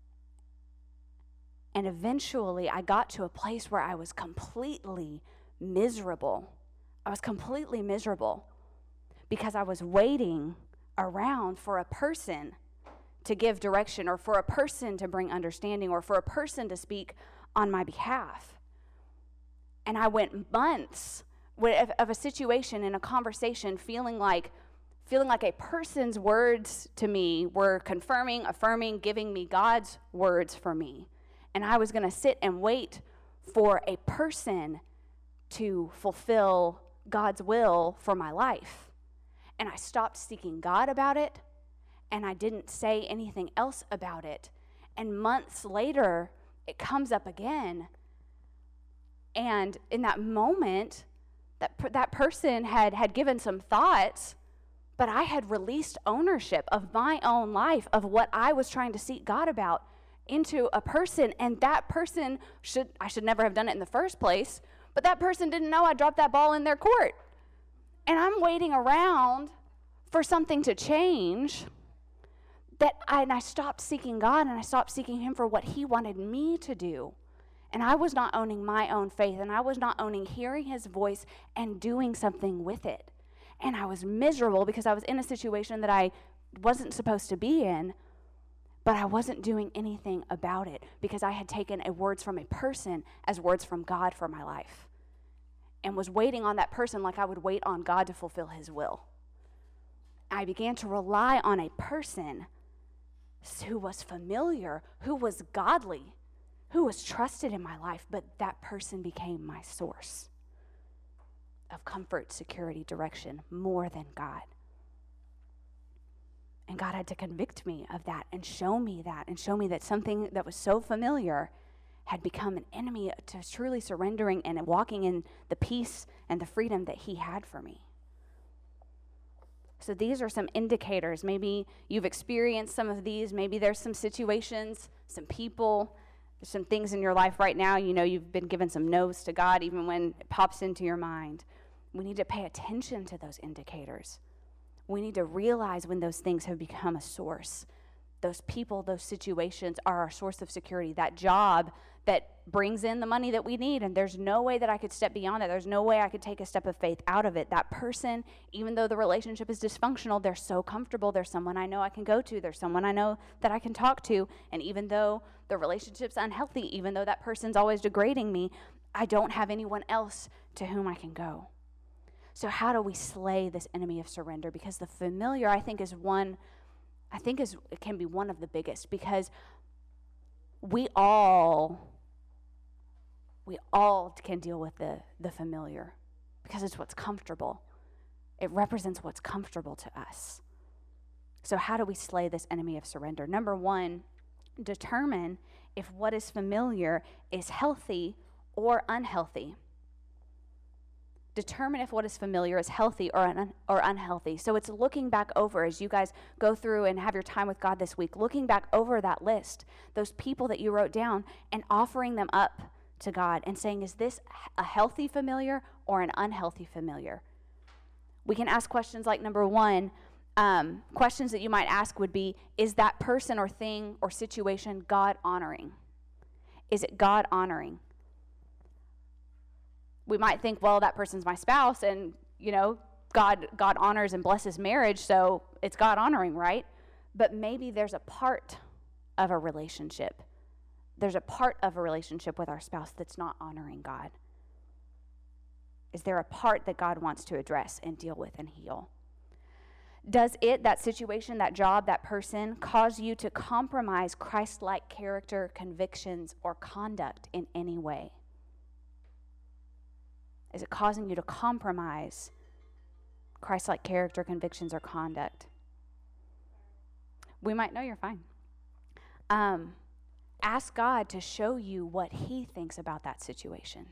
And eventually I got to a place where I was completely miserable. I was completely miserable because I was waiting around for a person to give direction, or for a person to bring understanding, or for a person to speak on my behalf. And I went months of a situation in a conversation feeling like feeling like a person's words to me were confirming, affirming, giving me God's words for me. And I was going to sit and wait for a person to fulfill God's will for my life. And I stopped seeking God about it, and I didn't say anything else about it. And months later, it comes up again. And in that moment, that per- that person had, had given some thoughts, but I had released ownership of my own life, of what I was trying to seek God about, into a person. And that person, should I should never have done it in the first place, but that person didn't know I dropped that ball in their court. And I'm waiting around for something to change. That I, and I stopped seeking God, and I stopped seeking him for what he wanted me to do. And I was not owning my own faith, and I was not owning hearing his voice and doing something with it. And I was miserable because I was in a situation that I wasn't supposed to be in, but I wasn't doing anything about it because I had taken a words from a person as words from God for my life, and was waiting on that person like I would wait on God to fulfill his will. I began to rely on a person who was familiar, who was godly, who was trusted in my life, but that person became my source of comfort, security, direction, more than God. And God had to convict me of that and show me that and show me that something that was so familiar had become an enemy to truly surrendering and walking in the peace and the freedom that he had for me. So these are some indicators. Maybe you've experienced some of these. Maybe there's some situations, some people, there's some things in your life right now. You know, you've been given some no's to God, even when it pops into your mind. We need to pay attention to those indicators. We need to realize when those things have become a source. Those people, those situations are our source of security. That job that brings in the money that we need, and there's no way that I could step beyond that. There's no way I could take a step of faith out of it. That person, even though the relationship is dysfunctional, they're so comfortable. There's someone I know I can go to. There's someone I know that I can talk to. And even though the relationship's unhealthy, even though that person's always degrading me, I don't have anyone else to whom I can go. So how do we slay this enemy of surrender? Because the familiar, I think, is one, I think is it can be one of the biggest, because we all, we all can deal with the, the familiar because it's what's comfortable. It represents what's comfortable to us. So how do we slay this enemy of surrender? Number one, determine if what is familiar is healthy or unhealthy. Determine if what is familiar is healthy or un- or unhealthy. So it's looking back over as you guys go through and have your time with God this week, looking back over that list, those people that you wrote down, and offering them up to God and saying, is this a healthy familiar or an unhealthy familiar? We can ask questions like, number one, um, questions that you might ask would be, is that person or thing or situation God honoring? Is it God honoring? We might think, well, that person's my spouse, and, you know, God God honors and blesses marriage, so it's God honoring, right? But maybe there's a part of a relationship. There's a part of a relationship with our spouse that's not honoring God. Is there a part that God wants to address and deal with and heal? Does it, that situation, that job, that person, cause you to compromise Christ-like character, convictions, or conduct in any way? Is it causing you to compromise Christ-like character, convictions, or conduct? We might know you're fine. Um, ask God to show you what he thinks about that situation.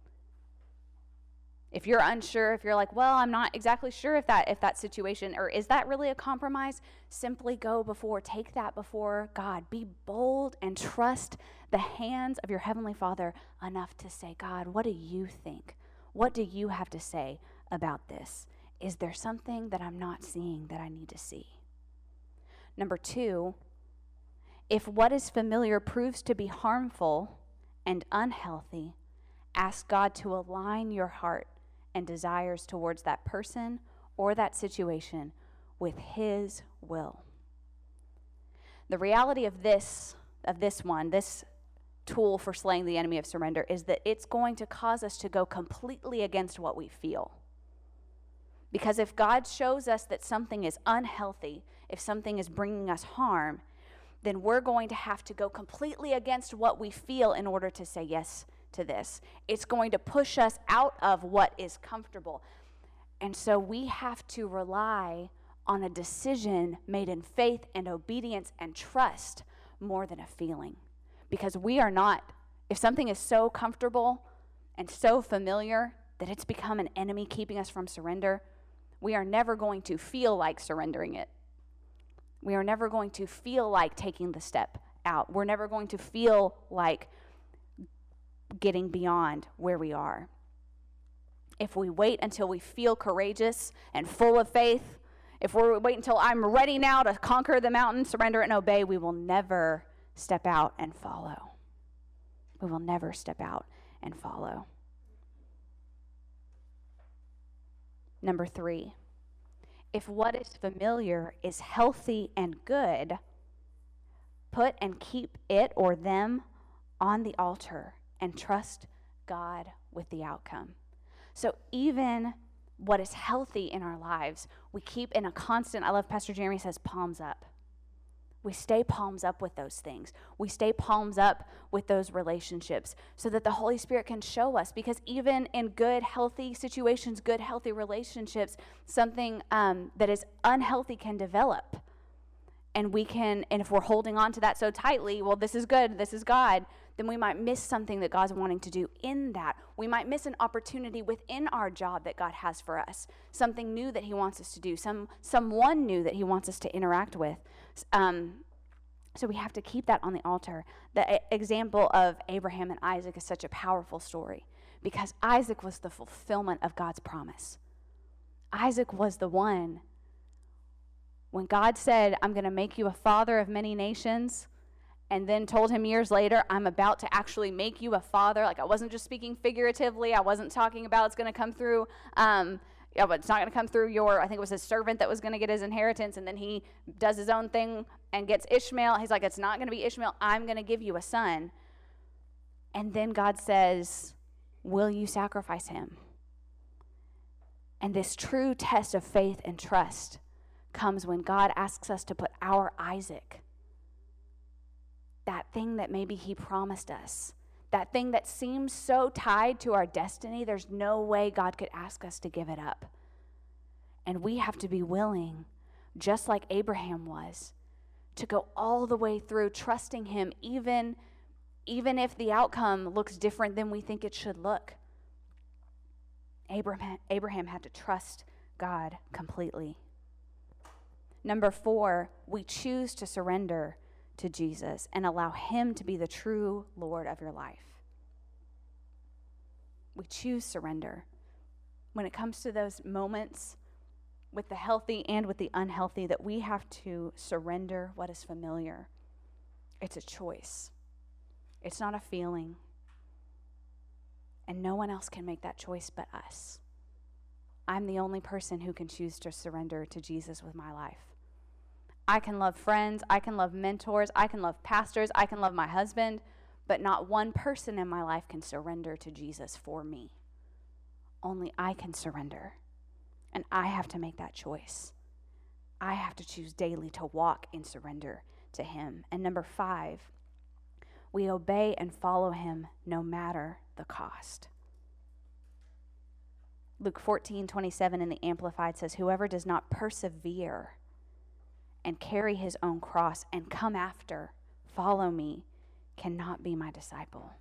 If you're unsure, if you're like, well, I'm not exactly sure if that if that situation, or is that really a compromise, simply go before, take that before God. Be bold and trust the hands of your Heavenly Father enough to say, God, what do you think? What do you have to say about this? Is there something that I'm not seeing that I need to see? Number two, if what is familiar proves to be harmful and unhealthy, ask God to align your heart and desires towards that person or that situation with his will. The reality of this, of this one, this tool for slaying the enemy of surrender, is that it's going to cause us to go completely against what we feel. Because if God shows us that something is unhealthy, if something is bringing us harm, then we're going to have to go completely against what we feel in order to say yes to this. It's going to push us out of what is comfortable. And so we have to rely on a decision made in faith and obedience and trust more than a feeling. Because we are not, if something is so comfortable and so familiar that it's become an enemy keeping us from surrender, we are never going to feel like surrendering it. We are never going to feel like taking the step out. We're never going to feel like getting beyond where we are. If we wait until we feel courageous and full of faith, if we wait until I'm ready now to conquer the mountain, surrender and obey, we will never step out and follow. We will never step out and follow. Number three, if what is familiar is healthy and good, put and keep it or them on the altar and trust God with the outcome. So even what is healthy in our lives, we keep in a constant, I love Pastor Jeremy says, palms up. We stay palms up with those things. We stay palms up with those relationships so that the Holy Spirit can show us. Because even in good, healthy situations, good, healthy relationships, something um, that is unhealthy can develop. And we can, and if we're holding on to that so tightly, well, this is good, this is God, then we might miss something that God's wanting to do in that. We might miss an opportunity within our job that God has for us, something new that he wants us to do, some someone new that he wants us to interact with. Um, so we have to keep that on the altar. The a- example of Abraham and Isaac is such a powerful story because Isaac was the fulfillment of God's promise. Isaac was the one. When God said, I'm going to make you a father of many nations, and then told him years later, I'm about to actually make you a father. Like, I wasn't just speaking figuratively. I wasn't talking about it's going to come through, um, yeah, but it's not going to come through your, I think it was his servant that was going to get his inheritance, and then he does his own thing and gets Ishmael. He's like, it's not going to be Ishmael. I'm going to give you a son. And then God says, will you sacrifice him? And this true test of faith and trust comes when God asks us to put our Isaac, that thing that maybe he promised us, that thing that seems so tied to our destiny, there's no way God could ask us to give it up. And we have to be willing, just like Abraham was, to go all the way through, trusting him, even, even if the outcome looks different than we think it should look. Abraham, Abraham had to trust God completely. Number four, we choose to surrender to Jesus and allow him to be the true Lord of your life. We choose surrender. When it comes to those moments with the healthy and with the unhealthy, that we have to surrender what is familiar. It's a choice. It's not a feeling. And no one else can make that choice but us. I'm the only person who can choose to surrender to Jesus with my life. I can love friends, I can love mentors, I can love pastors, I can love my husband, but not one person in my life can surrender to Jesus for me. Only I can surrender. And I have to make that choice. I have to choose daily to walk in surrender to him. And number five, we obey and follow him no matter the cost. Luke fourteen twenty-seven in the Amplified says, whoever does not persevere and carry his own cross and come after, follow me, cannot be my disciple.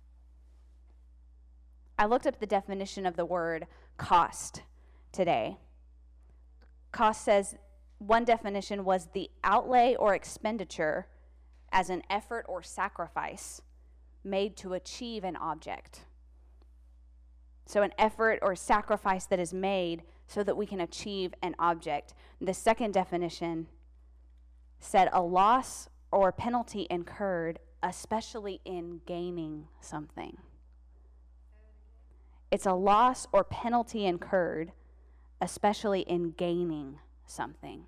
I looked up the definition of the word cost today. Cost says, one definition was the outlay or expenditure as an effort or sacrifice made to achieve an object. So an effort or sacrifice that is made so that we can achieve an object. The second definition said a loss or penalty incurred, especially in gaining something. It's a loss or penalty incurred, especially in gaining something.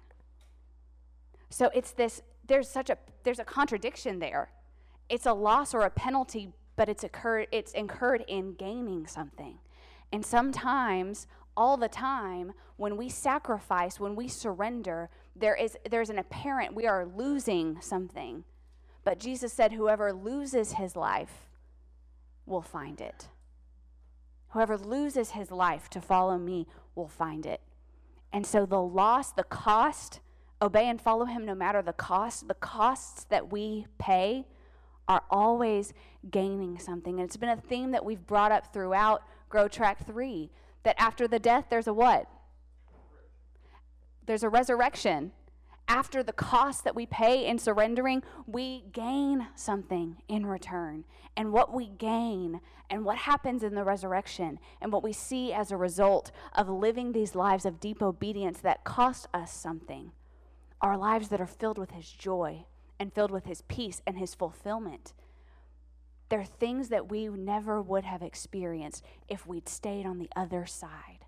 So it's this, there's such a, there's a contradiction there. It's a loss or a penalty, but it's occurred, it's incurred in gaining something. And sometimes, all the time, when we sacrifice, when we surrender, there is there's an apparent, we are losing something. But Jesus said, whoever loses his life will find it. Whoever loses his life to follow me will find it. And so the loss, the cost, obey and follow him no matter the cost, the costs that we pay are always gaining something. And it's been a theme that we've brought up throughout Grow Track three, that after the death, there's a what? There's a resurrection. After the cost that we pay in surrendering, we gain something in return. And what we gain and what happens in the resurrection and what we see as a result of living these lives of deep obedience that cost us something are lives that are filled with his joy and filled with his peace and his fulfillment. They're things that we never would have experienced if we'd stayed on the other side.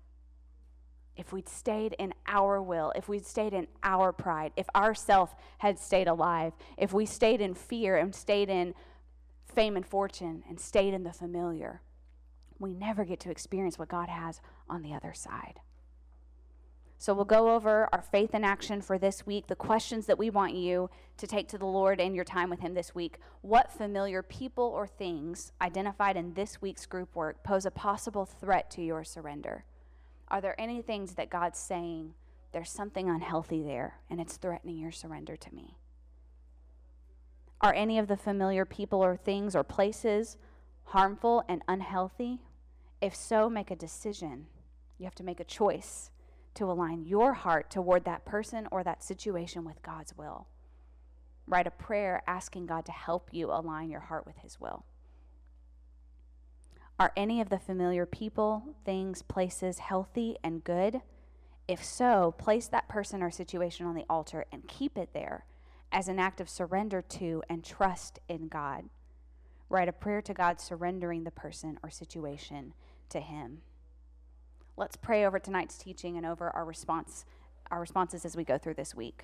If we'd stayed in our will, if we'd stayed in our pride, if our self had stayed alive, if we stayed in fear and stayed in fame and fortune and stayed in the familiar, we never get to experience what God has on the other side. So we'll go over our faith in action for this week, the questions that we want you to take to the Lord in your time with him this week. What familiar people or things identified in this week's group work pose a possible threat to your surrender? Are there any things that God's saying, there's something unhealthy there, and it's threatening your surrender to me? Are any of the familiar people or things or places harmful and unhealthy? If so, make a decision. You have to make a choice to align your heart toward that person or that situation with God's will. Write a prayer asking God to help you align your heart with his will. Are any of the familiar people, things, places healthy and good? If so, place that person or situation on the altar and keep it there as an act of surrender to and trust in God. Write a prayer to God surrendering the person or situation to him. Let's pray over tonight's teaching and over our response, our responses as we go through this week.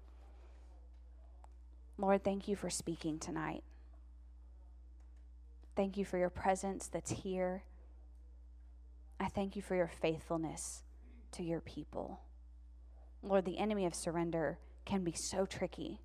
Lord, thank you for speaking tonight. Thank you for your presence that's here. I thank you for your faithfulness to your people. Lord, the enemy of surrender can be so tricky.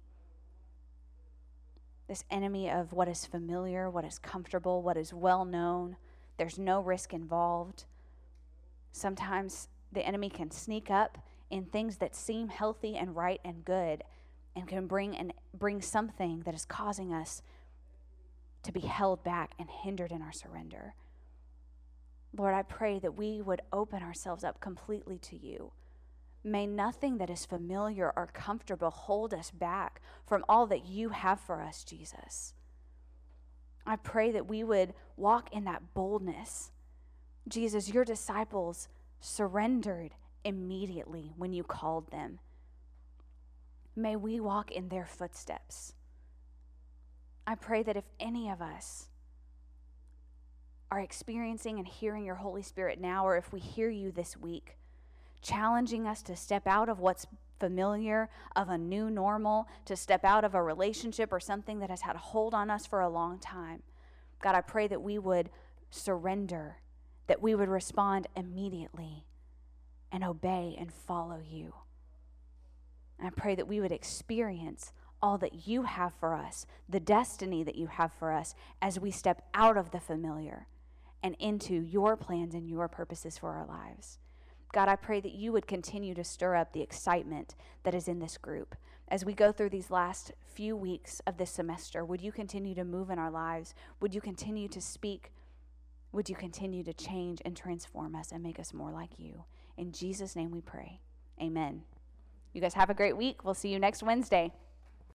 This enemy of what is familiar, what is comfortable, what is well known. There's no risk involved. Sometimes the enemy can sneak up in things that seem healthy and right and good, and can bring and bring something that is causing us to be held back and hindered in our surrender. Lord, I pray that we would open ourselves up completely to you. May nothing that is familiar or comfortable hold us back from all that you have for us, Jesus. I pray that we would walk in that boldness. Jesus, your disciples surrendered immediately when you called them. May we walk in their footsteps. I pray that if any of us are experiencing and hearing your Holy Spirit now, or if we hear you this week, challenging us to step out of what's familiar, of a new normal, to step out of a relationship or something that has had a hold on us for a long time. God, I pray that we would surrender, that we would respond immediately and obey and follow you. And I pray that we would experience all that you have for us, the destiny that you have for us as we step out of the familiar and into your plans and your purposes for our lives. God, I pray that you would continue to stir up the excitement that is in this group. As we go through these last few weeks of this semester, would you continue to move in our lives? Would you continue to speak? Would you continue to change and transform us and make us more like you? In Jesus' name we pray. Amen. You guys have a great week. We'll see you next Wednesday.